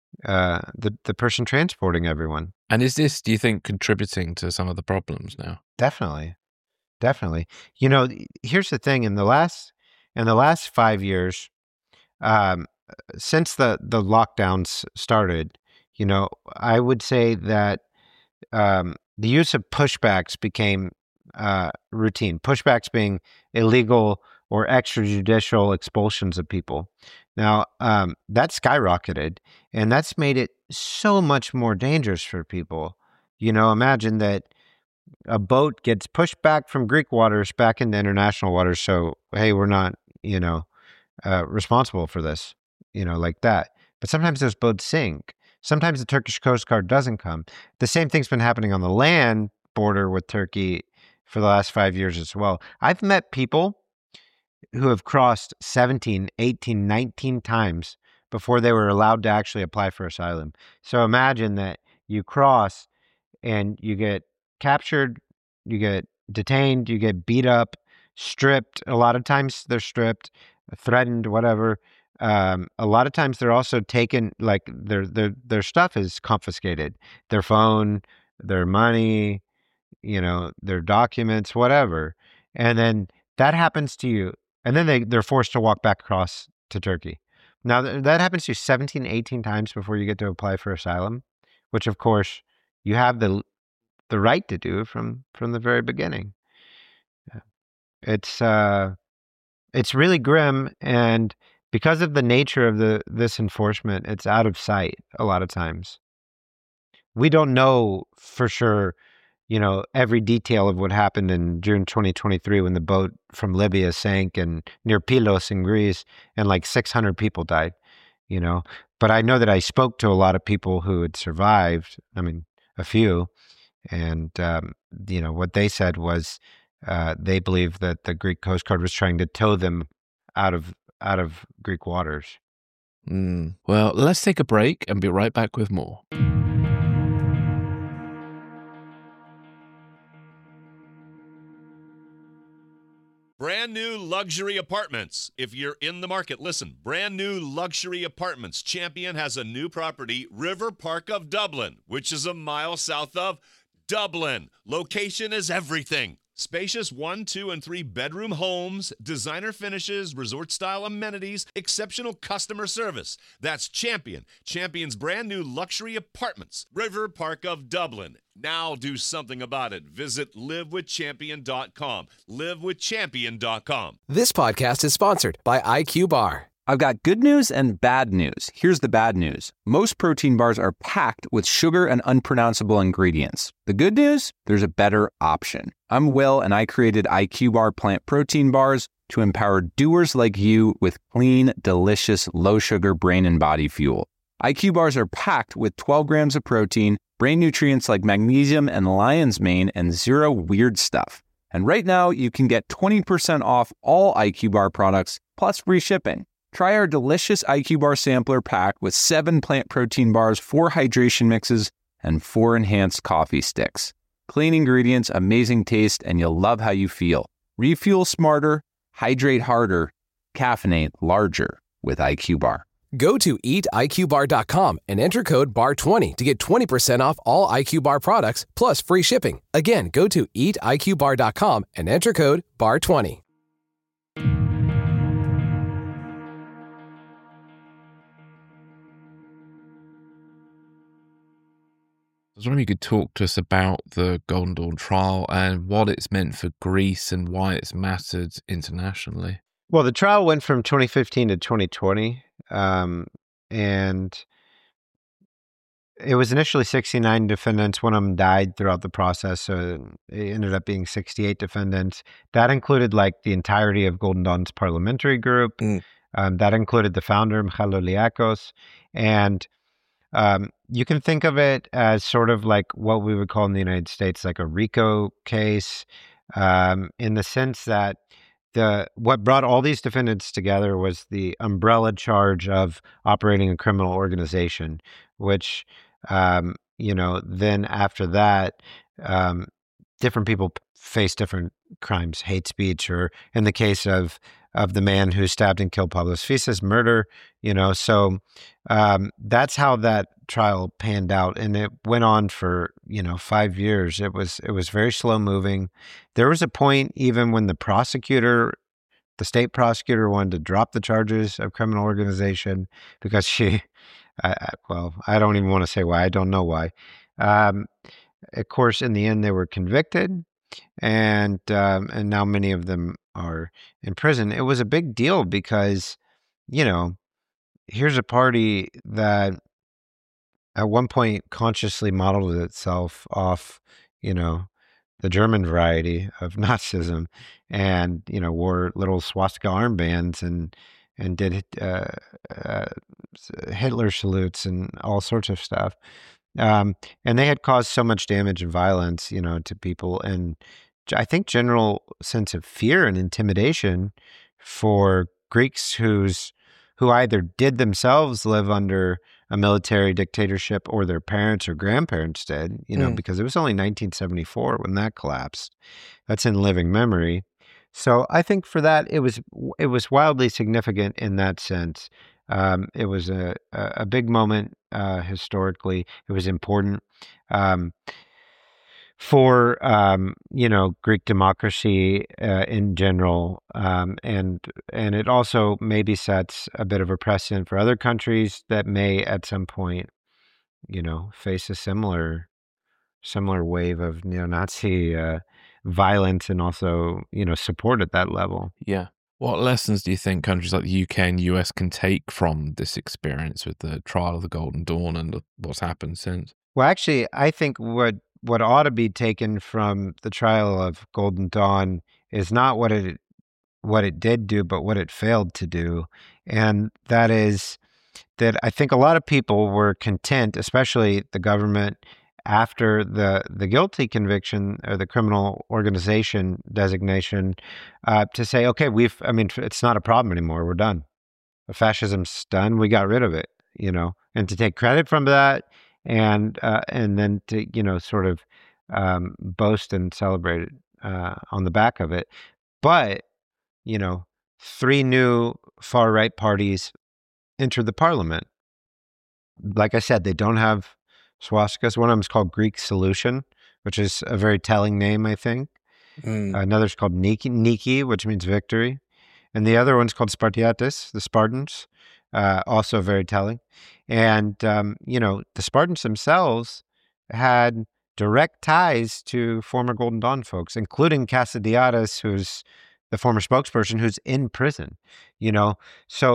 the person transporting everyone. And is this, do you think, contributing to some of the problems now? Definitely. You know, here's the thing: in the last 5 years, since the lockdowns started, you know, I would say that the use of pushbacks became routine. Pushbacks being illegal or extrajudicial expulsions of people. Now, that skyrocketed, and that's made it so much more dangerous for people. You know, imagine that a boat gets pushed back from Greek waters back into international waters. So, hey, we're not, you know, responsible for this, you know, like that. But sometimes those boats sink. Sometimes the Turkish Coast Guard doesn't come. The same thing's been happening on the land border with Turkey for the last 5 years as well. I've met people who have crossed 17, 18, 19 times before they were allowed to actually apply for asylum. So imagine that you cross and you get captured, you get detained, you get beat up, stripped. A lot of times they're stripped, threatened, whatever. A lot of times they're also taken, like their stuff is confiscated, their phone, their money, you know, their documents, whatever. And then that happens to you. And then they're forced to walk back across to Turkey. Now that happens to you 17, 18 times before you get to apply for asylum, which of course you have the right to do from the very beginning. It's really grim, and because of the nature of this enforcement, it's out of sight a lot of times. We don't know for sure, you know, every detail of what happened in June 2023 when the boat from Libya sank and near Pylos in Greece, and like 600 people died, you know. But I know that I spoke to a lot of people who had survived. I mean, a few, and you know, what they said was they believe that the Greek Coast Guard was trying to tow them out of Greek waters. Well, let's take a break and be right back with more. Brand new luxury apartments. If you're in the market, listen. Brand new luxury apartments. Champion has a new property, River Park of Dublin, which is a mile south of Dublin. Location is everything. Spacious 1, 2, and 3 bedroom homes, designer finishes, resort-style amenities, exceptional customer service. That's Champion. Champion's brand new luxury apartments, River Park of Dublin. Now do something about it. Visit livewithchampion.com. livewithchampion.com. This podcast is sponsored by IQ Bar. I've got good news and bad news. Here's the bad news. Most protein bars are packed with sugar and unpronounceable ingredients. The good news? There's a better option. I'm Will, and I created IQ Bar plant protein bars to empower doers like you with clean, delicious, low-sugar brain and body fuel. IQ bars are packed with 12 grams of protein, brain nutrients like magnesium and lion's mane, and zero weird stuff. And right now, you can get 20% off all IQ Bar products, plus free shipping. Try our delicious IQ Bar sampler pack with 7 plant protein bars, 4 hydration mixes, and 4 enhanced coffee sticks. Clean ingredients, amazing taste, and you'll love how you feel. Refuel smarter, hydrate harder, caffeinate larger with IQ Bar. Go to eatiqbar.com and enter code BAR20 to get 20% off all IQ Bar products, plus free shipping. Again, go to eatiqbar.com and enter code BAR20. I was wondering if you could talk to us about the Golden Dawn trial and what it's meant for Greece and why it's mattered internationally. Well, the trial went from 2015 to 2020, and it was initially 69 defendants. One of them died throughout the process, so it ended up being 68 defendants. That included like the entirety of Golden Dawn's parliamentary group. That included the founder, Michalogliakos, and you can think of it as sort of like what we would call in the United States like a RICO case, in the sense that what brought all these defendants together was the umbrella charge of operating a criminal organization, which, then after that, different people face different crimes, hate speech, or in the case of the man who stabbed and killed Pavlos Fyssas, murder, so that's how that trial panned out. And it went on for, 5 years. It was very slow moving. There was a point even when the state prosecutor wanted to drop the charges of criminal organization because I don't even want to say why. I don't know why. Of course, in the end, they were convicted, and now many of them are in prison. It was a big deal because, here's a party that at one point consciously modeled itself off, the German variety of Nazism, and wore little swastika armbands and did Hitler salutes and all sorts of stuff. And they had caused so much damage and violence, to people, and I think general sense of fear and intimidation for Greeks who either did themselves live under a military dictatorship or their parents or grandparents did, because it was only 1974 when that collapsed. That's in living memory. So I think for that, it was wildly significant in that sense. It was a big moment historically. It was important for Greek democracy in general, and it also maybe sets a bit of a precedent for other countries that may at some point, face a similar wave of neo-Nazi violence and also support at that level. Yeah. What lessons do you think countries like the UK and US can take from this experience with the trial of the Golden Dawn and what's happened since? Well, actually, I think what ought to be taken from the trial of Golden Dawn is not what it did do, but what it failed to do. And that is that I think a lot of people were content, especially the government, after the guilty conviction or the criminal organization designation, to say, okay, it's not a problem anymore. We're done. Fascism's done. We got rid of it, and to take credit from that. And then to sort of boast and celebrate it on the back of it, but 3 new far right parties entered the parliament. Like I said, they don't have swastikas. One of them is called Greek Solution, which is a very telling name, I think. Another's called Niki, which means victory, and the other one's called Spartiatis, the Spartans. Also very telling. And, the Spartans themselves had direct ties to former Golden Dawn folks, including Cassidiatis, who's the former spokesperson who's in prison, So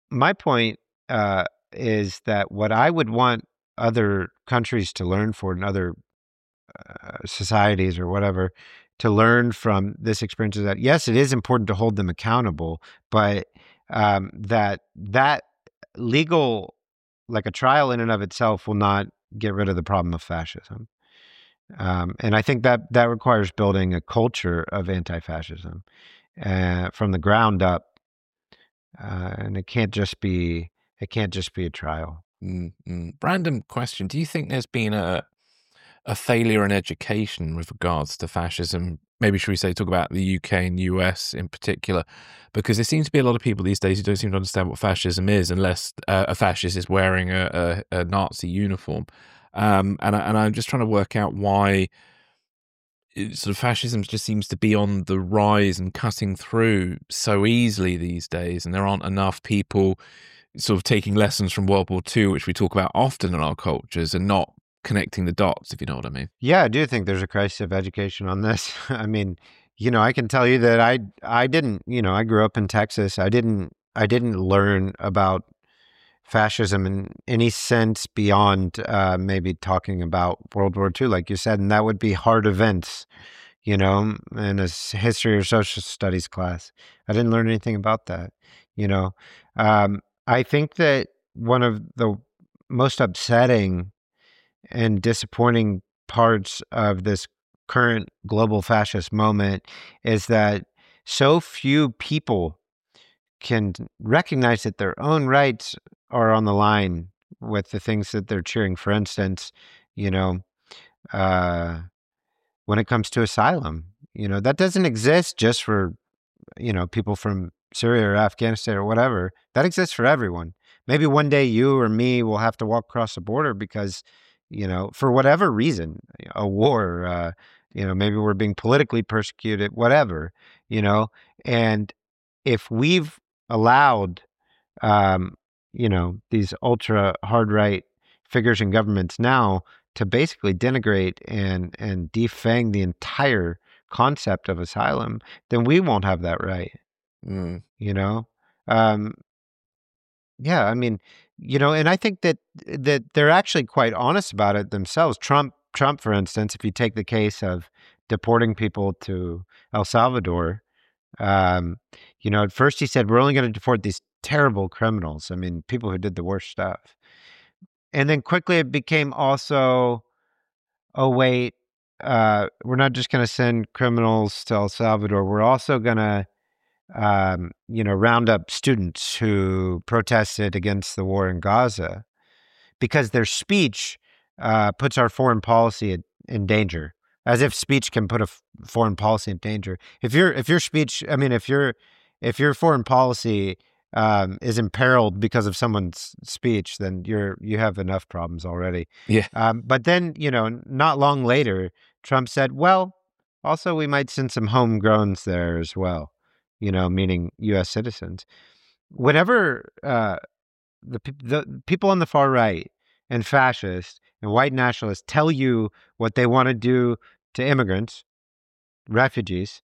my point is that what I would want other countries to learn and other societies or whatever to learn from this experience is that, yes, it is important to hold them accountable, but that legal, like a trial in and of itself, will not get rid of the problem of fascism. And I think that requires building a culture of anti-fascism from the ground up, and it can't just be a trial. Random question: do you think there's been a failure in education with regards to fascism? Maybe should we talk about the UK and US in particular, because there seems to be a lot of people these days who don't seem to understand what fascism is unless a fascist is wearing a Nazi uniform. And I'm just trying to work out why sort of fascism just seems to be on the rise and cutting through so easily these days, and there aren't enough people sort of taking lessons from World War II, which we talk about often in our cultures, and not connecting the dots, if you know what I mean. Yeah, I do think there's a crisis of education on this. I mean, I can tell you that I didn't, I grew up in Texas. I didn't learn about fascism in any sense beyond maybe talking about World War II, like you said, and that would be hard events, in a history or social studies class. I didn't learn anything about that, I think that one of the most upsetting and disappointing parts of this current global fascist moment is that so few people can recognize that their own rights are on the line with the things that they're cheering. For instance, when it comes to asylum, that doesn't exist just for, people from Syria or Afghanistan or whatever. That exists for everyone. Maybe one day you or me will have to walk across the border because, for whatever reason, a war, maybe we're being politically persecuted, whatever, and if we've allowed, these ultra hard right figures in governments now to basically denigrate and defang the entire concept of asylum, then we won't have that right. Yeah, I mean, and I think that they're actually quite honest about it themselves. Trump, for instance, if you take the case of deporting people to El Salvador, at first he said, we're only going to deport these terrible criminals. I mean, people who did the worst stuff. And then quickly it became also, oh, wait, we're not just going to send criminals to El Salvador. We're also going to, round up students who protested against the war in Gaza because their speech puts our foreign policy in danger. As if speech can put a foreign policy in danger. If your speech, I mean, if your foreign policy is imperiled because of someone's speech, then you have enough problems already. Yeah. But then, not long later, Trump said, well, also we might send some homegrowns there as well, meaning U.S. citizens. Whenever the people on the far right and fascists and white nationalists tell you what they want to do to immigrants, refugees,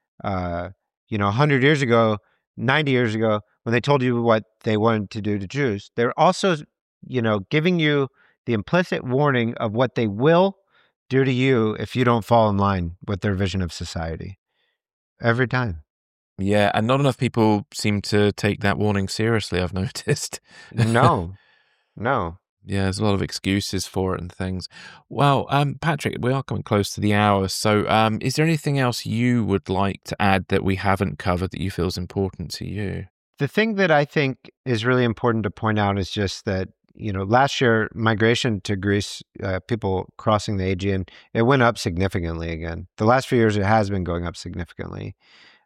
100 years ago, 90 years ago, when they told you what they wanted to do to Jews, they're also, giving you the implicit warning of what they will do to you if you don't fall in line with their vision of society. Every time. Yeah, and not enough people seem to take that warning seriously, I've noticed. No. Yeah, there's a lot of excuses for it and things. Well, Patrick, we are coming close to the hour. So is there anything else you would like to add that we haven't covered that you feel is important to you? The thing that I think is really important to point out is just that, last year, migration to Greece, people crossing the Aegean, it went up significantly again. The last few years, it has been going up significantly.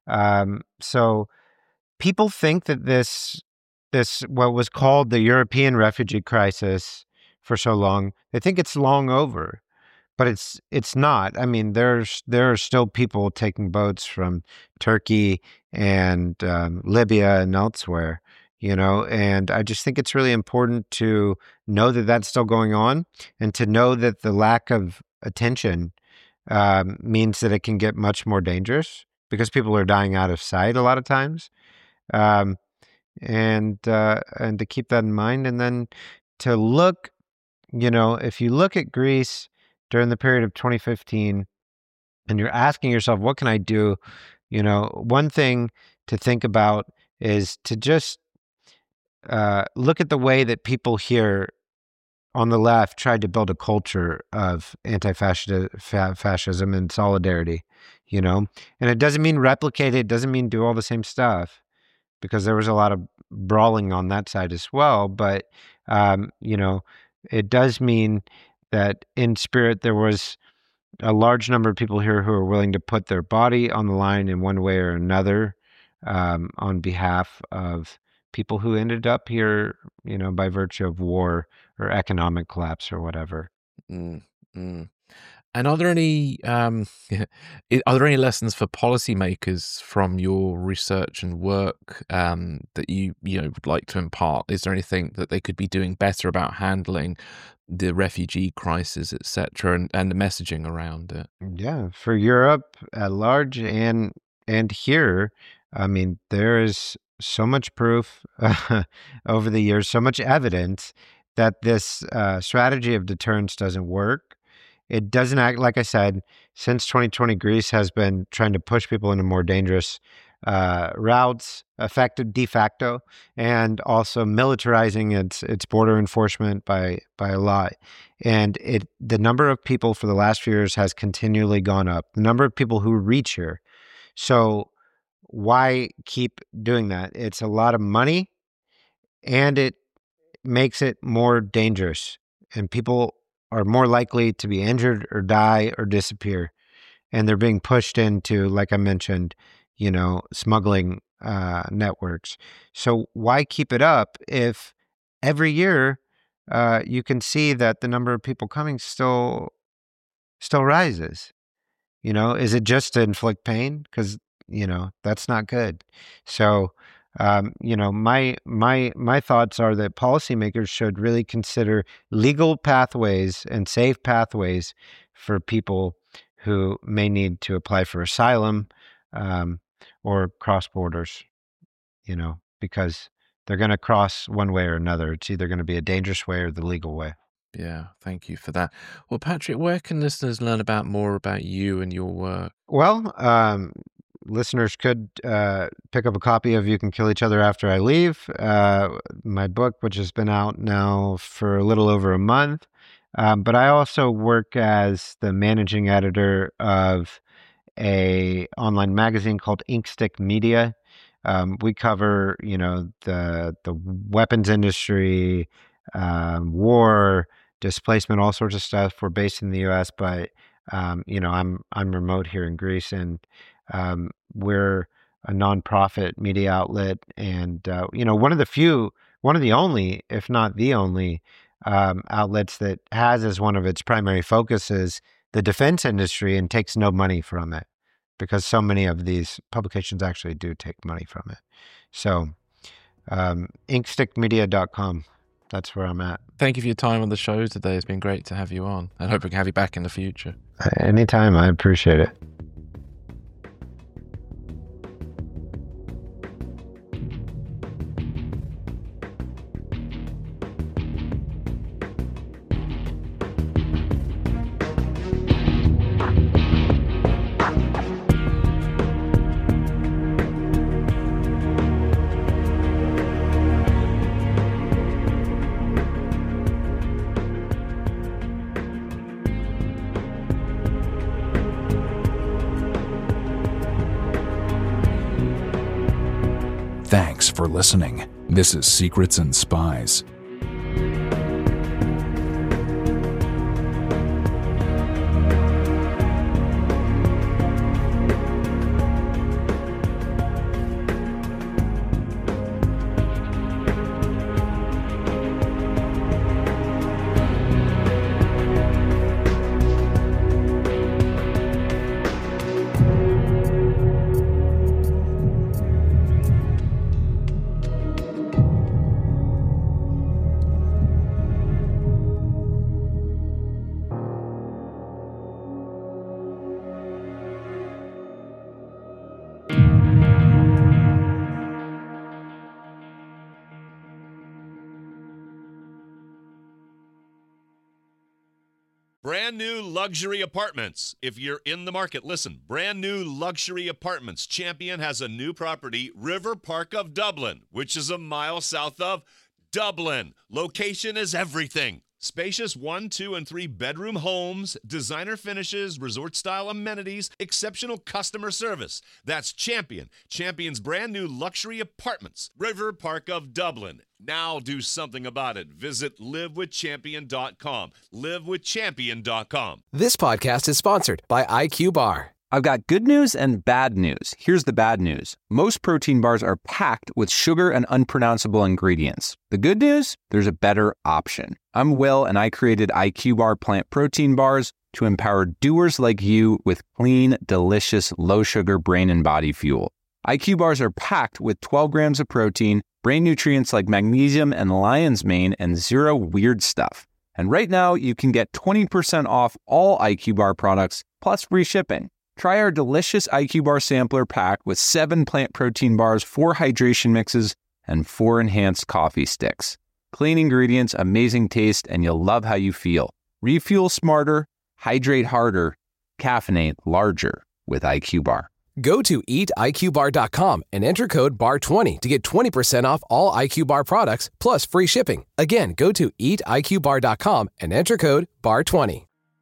So people think that this what was called the European refugee crisis for so long, they think it's long over, but it's not. I mean, there are still people taking boats from Turkey and Libya and elsewhere, and I just think it's really important to know that that's still going on and to know that the lack of attention means that it can get much more dangerous because people are dying out of sight a lot of times. and to keep that in mind, and then to look, if you look at Greece during the period of 2015, and you're asking yourself, what can I do? One thing to think about is to just look at the way that people here on the left tried to build a culture of anti-fascism and solidarity, and it doesn't mean replicate it. It doesn't mean do all the same stuff, because there was a lot of brawling on that side as well. But, it does mean that in spirit, there was a large number of people here who are willing to put their body on the line in one way or another, on behalf of people who ended up here, by virtue of war or economic collapse or whatever. And are there any lessons for policymakers from your research and work that you would like to impart? Is there anything that they could be doing better about handling the refugee crisis, etc., and the messaging around it? Yeah, for Europe at large and here, I mean, there is so much proof over the years, so much evidence that this strategy of deterrence doesn't work. It doesn't act, like I said, since 2020, Greece has been trying to push people into more dangerous routes, effective de facto, and also militarizing its border enforcement by a lot. And the number of people for the last few years has continually gone up, the number of people who reach here. So why keep doing that? It's a lot of money, and it makes it more dangerous, and people are more likely to be injured or die or disappear. And they're being pushed into, like I mentioned, smuggling networks. So why keep it up if every year you can see that the number of people coming still rises? Is it just to inflict pain? Because, that's not good. So, my thoughts are that policymakers should really consider legal pathways and safe pathways for people who may need to apply for asylum or cross borders, because they're going to cross one way or another. It's either going to be a dangerous way or the legal way. Yeah, thank you for that. Well, Patrick, where can listeners learn more about you and your work? Well, listeners could pick up a copy of You Can Kill Each Other After I Leave, my book, which has been out now for a little over a month. But I also work as the managing editor of a online magazine called Inkstick Media. We cover, the weapons industry, war, displacement, all sorts of stuff. We're based in the U.S., but I'm remote here in Greece, and we're a nonprofit media outlet, and one of the only, if not the only, outlets that has as one of its primary focuses the defense industry and takes no money from it, because so many of these publications actually do take money from it. So inkstickmedia.com. That's where I'm at. Thank you for your time on the show today. It's been great to have you on, and hope we can have you back in the future. Anytime. I appreciate it. Thanks for listening. This is Secrets and Spies. Brand new luxury apartments. If you're in the market, listen. Brand new luxury apartments. Champion has a new property, River Park of Dublin, which is a mile south of Dublin. Location is everything. Spacious 1, 2, and 3 bedroom homes, designer finishes, resort-style amenities, exceptional customer service. That's Champion. Champion's brand new luxury apartments, River Park of Dublin. Now do something about it. Visit livewithchampion.com. Livewithchampion.com. This podcast is sponsored by IQ Bar. I've got good news and bad news. Here's the bad news. Most protein bars are packed with sugar and unpronounceable ingredients. The good news? There's a better option. I'm Will, and I created IQ Bar plant protein bars to empower doers like you with clean, delicious, low-sugar brain and body fuel. IQ Bars are packed with 12 grams of protein, brain nutrients like magnesium and lion's mane, and zero weird stuff. And right now, you can get 20% off all IQ Bar products, plus free shipping. Try our delicious IQ Bar sampler pack with 7 plant protein bars, 4 hydration mixes, and 4 enhanced coffee sticks. Clean ingredients, amazing taste, and you'll love how you feel. Refuel smarter, hydrate harder, caffeinate larger with IQ Bar. Go to eatiqbar.com and enter code BAR20 to get 20% off all IQ Bar products, plus free shipping. Again, go to eatiqbar.com and enter code BAR20.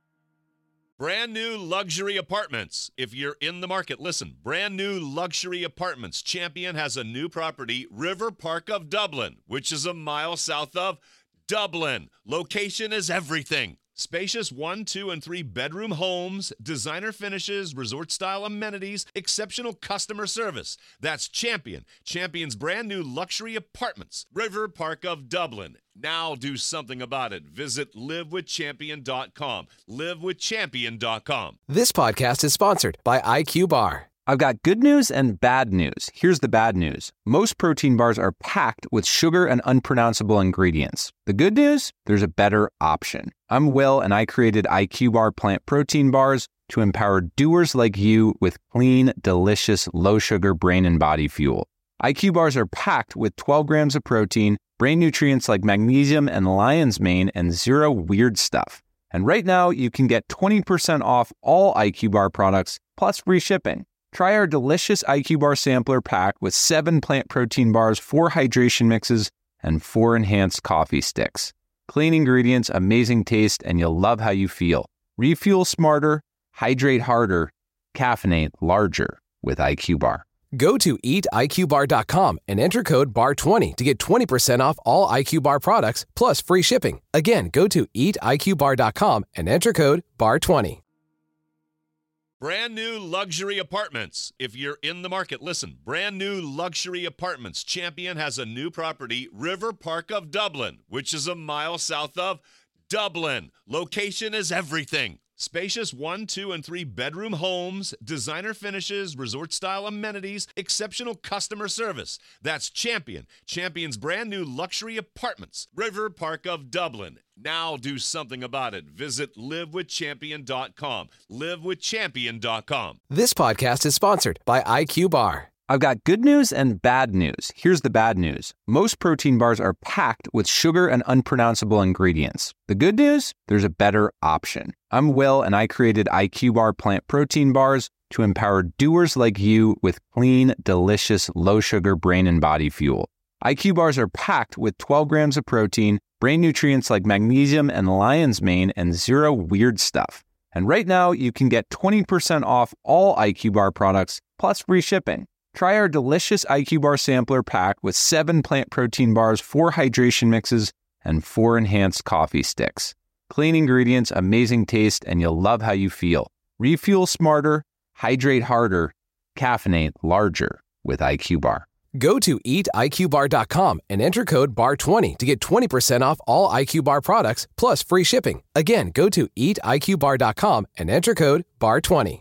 Brand new luxury apartments. If you're in the market, listen. Brand new luxury apartments. Champion has a new property, River Park of Dublin, which is a mile south of Dublin. Location is everything. Spacious 1, 2, and 3 bedroom homes, designer finishes, resort-style amenities, exceptional customer service. That's Champion. Champion's brand new luxury apartments, River Park of Dublin. Now do something about it. Visit livewithchampion.com. Livewithchampion.com. This podcast is sponsored by IQ Bar. I've got good news and bad news. Here's the bad news. Most protein bars are packed with sugar and unpronounceable ingredients. The good news? There's a better option. I'm Will, and I created IQ Bar plant protein bars to empower doers like you with clean, delicious, low-sugar brain and body fuel. IQ Bars are packed with 12 grams of protein, brain nutrients like magnesium and lion's mane, and zero weird stuff. And right now, you can get 20% off all IQ Bar products, plus free shipping. Try our delicious IQ Bar sampler pack with 7 plant protein bars, 4 hydration mixes, and 4 enhanced coffee sticks. Clean ingredients, amazing taste, and you'll love how you feel. Refuel smarter, hydrate harder, caffeinate larger with IQ Bar. Go to eatiqbar.com and enter code BAR20 to get 20% off all IQ Bar products, plus free shipping. Again, go to eatiqbar.com and enter code BAR20. Brand new luxury apartments. If you're in the market, listen. Brand new luxury apartments. Champion has a new property, River Park of Dublin, which is a mile south of Dublin. Location is everything. Spacious 1, 2, and 3 bedroom homes, designer finishes, resort-style amenities, exceptional customer service. That's Champion. Champion's brand new luxury apartments, River Park of Dublin. Now do something about it. Visit livewithchampion.com. Livewithchampion.com. This podcast is sponsored by IQ Bar. I've got good news and bad news. Here's the bad news. Most protein bars are packed with sugar and unpronounceable ingredients. The good news? There's a better option. I'm Will, and I created IQ Bar plant protein bars to empower doers like you with clean, delicious, low-sugar brain and body fuel. IQ Bars are packed with 12 grams of protein, brain nutrients like magnesium and lion's mane, and zero weird stuff. And right now, you can get 20% off all IQ Bar products, plus free shipping. Try our delicious IQ Bar sampler pack with 7 plant protein bars, 4 hydration mixes, and 4 enhanced coffee sticks. Clean ingredients, amazing taste, and you'll love how you feel. Refuel smarter, hydrate harder, caffeinate larger with IQ Bar. Go to eatiqbar.com and enter code BAR20 to get 20% off all IQ Bar products, plus free shipping. Again, go to eatiqbar.com and enter code BAR20.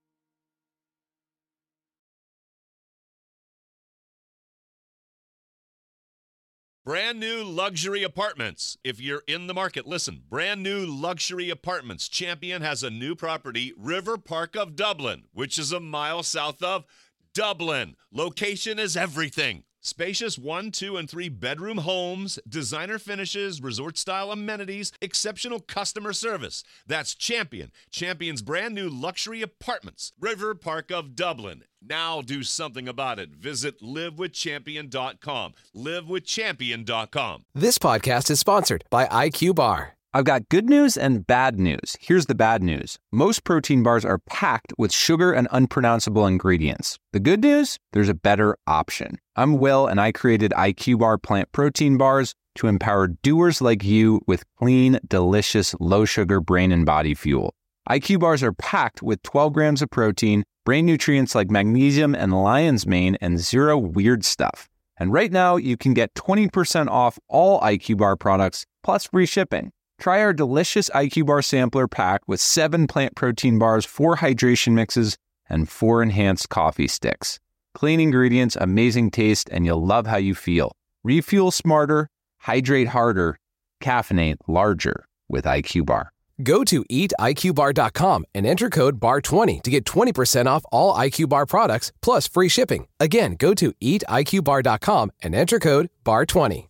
Brand new luxury apartments. If you're in the market, listen. Brand new luxury apartments. Champion has a new property, River Park of Dublin, which is a mile south of Dublin. Location is everything. Spacious 1, 2, and 3 bedroom homes, designer finishes, resort-style amenities, exceptional customer service. That's Champion. Champion's brand new luxury apartments. River Park of Dublin. Now do something about it. Visit livewithchampion.com. livewithchampion.com. This podcast is sponsored by IQ Bar. I've got good news and bad news. Here's the bad news. Most protein bars are packed with sugar and unpronounceable ingredients. The good news? There's a better option. I'm Will, and I created IQ Bar plant protein bars to empower doers like you with clean, delicious, low-sugar brain and body fuel. IQ Bars are packed with 12 grams of protein, brain nutrients like magnesium and lion's mane, and zero weird stuff. And right now, you can get 20% off all IQ Bar products, plus free shipping. Try our delicious IQ Bar sampler pack with 7 plant protein bars, 4 hydration mixes, and 4 enhanced coffee sticks. Clean ingredients, amazing taste, and you'll love how you feel. Refuel smarter, hydrate harder, caffeinate larger with IQ Bar. Go to eatiqbar.com and enter code BAR20 to get 20% off all IQ Bar products, plus free shipping. Again, go to eatiqbar.com and enter code BAR20.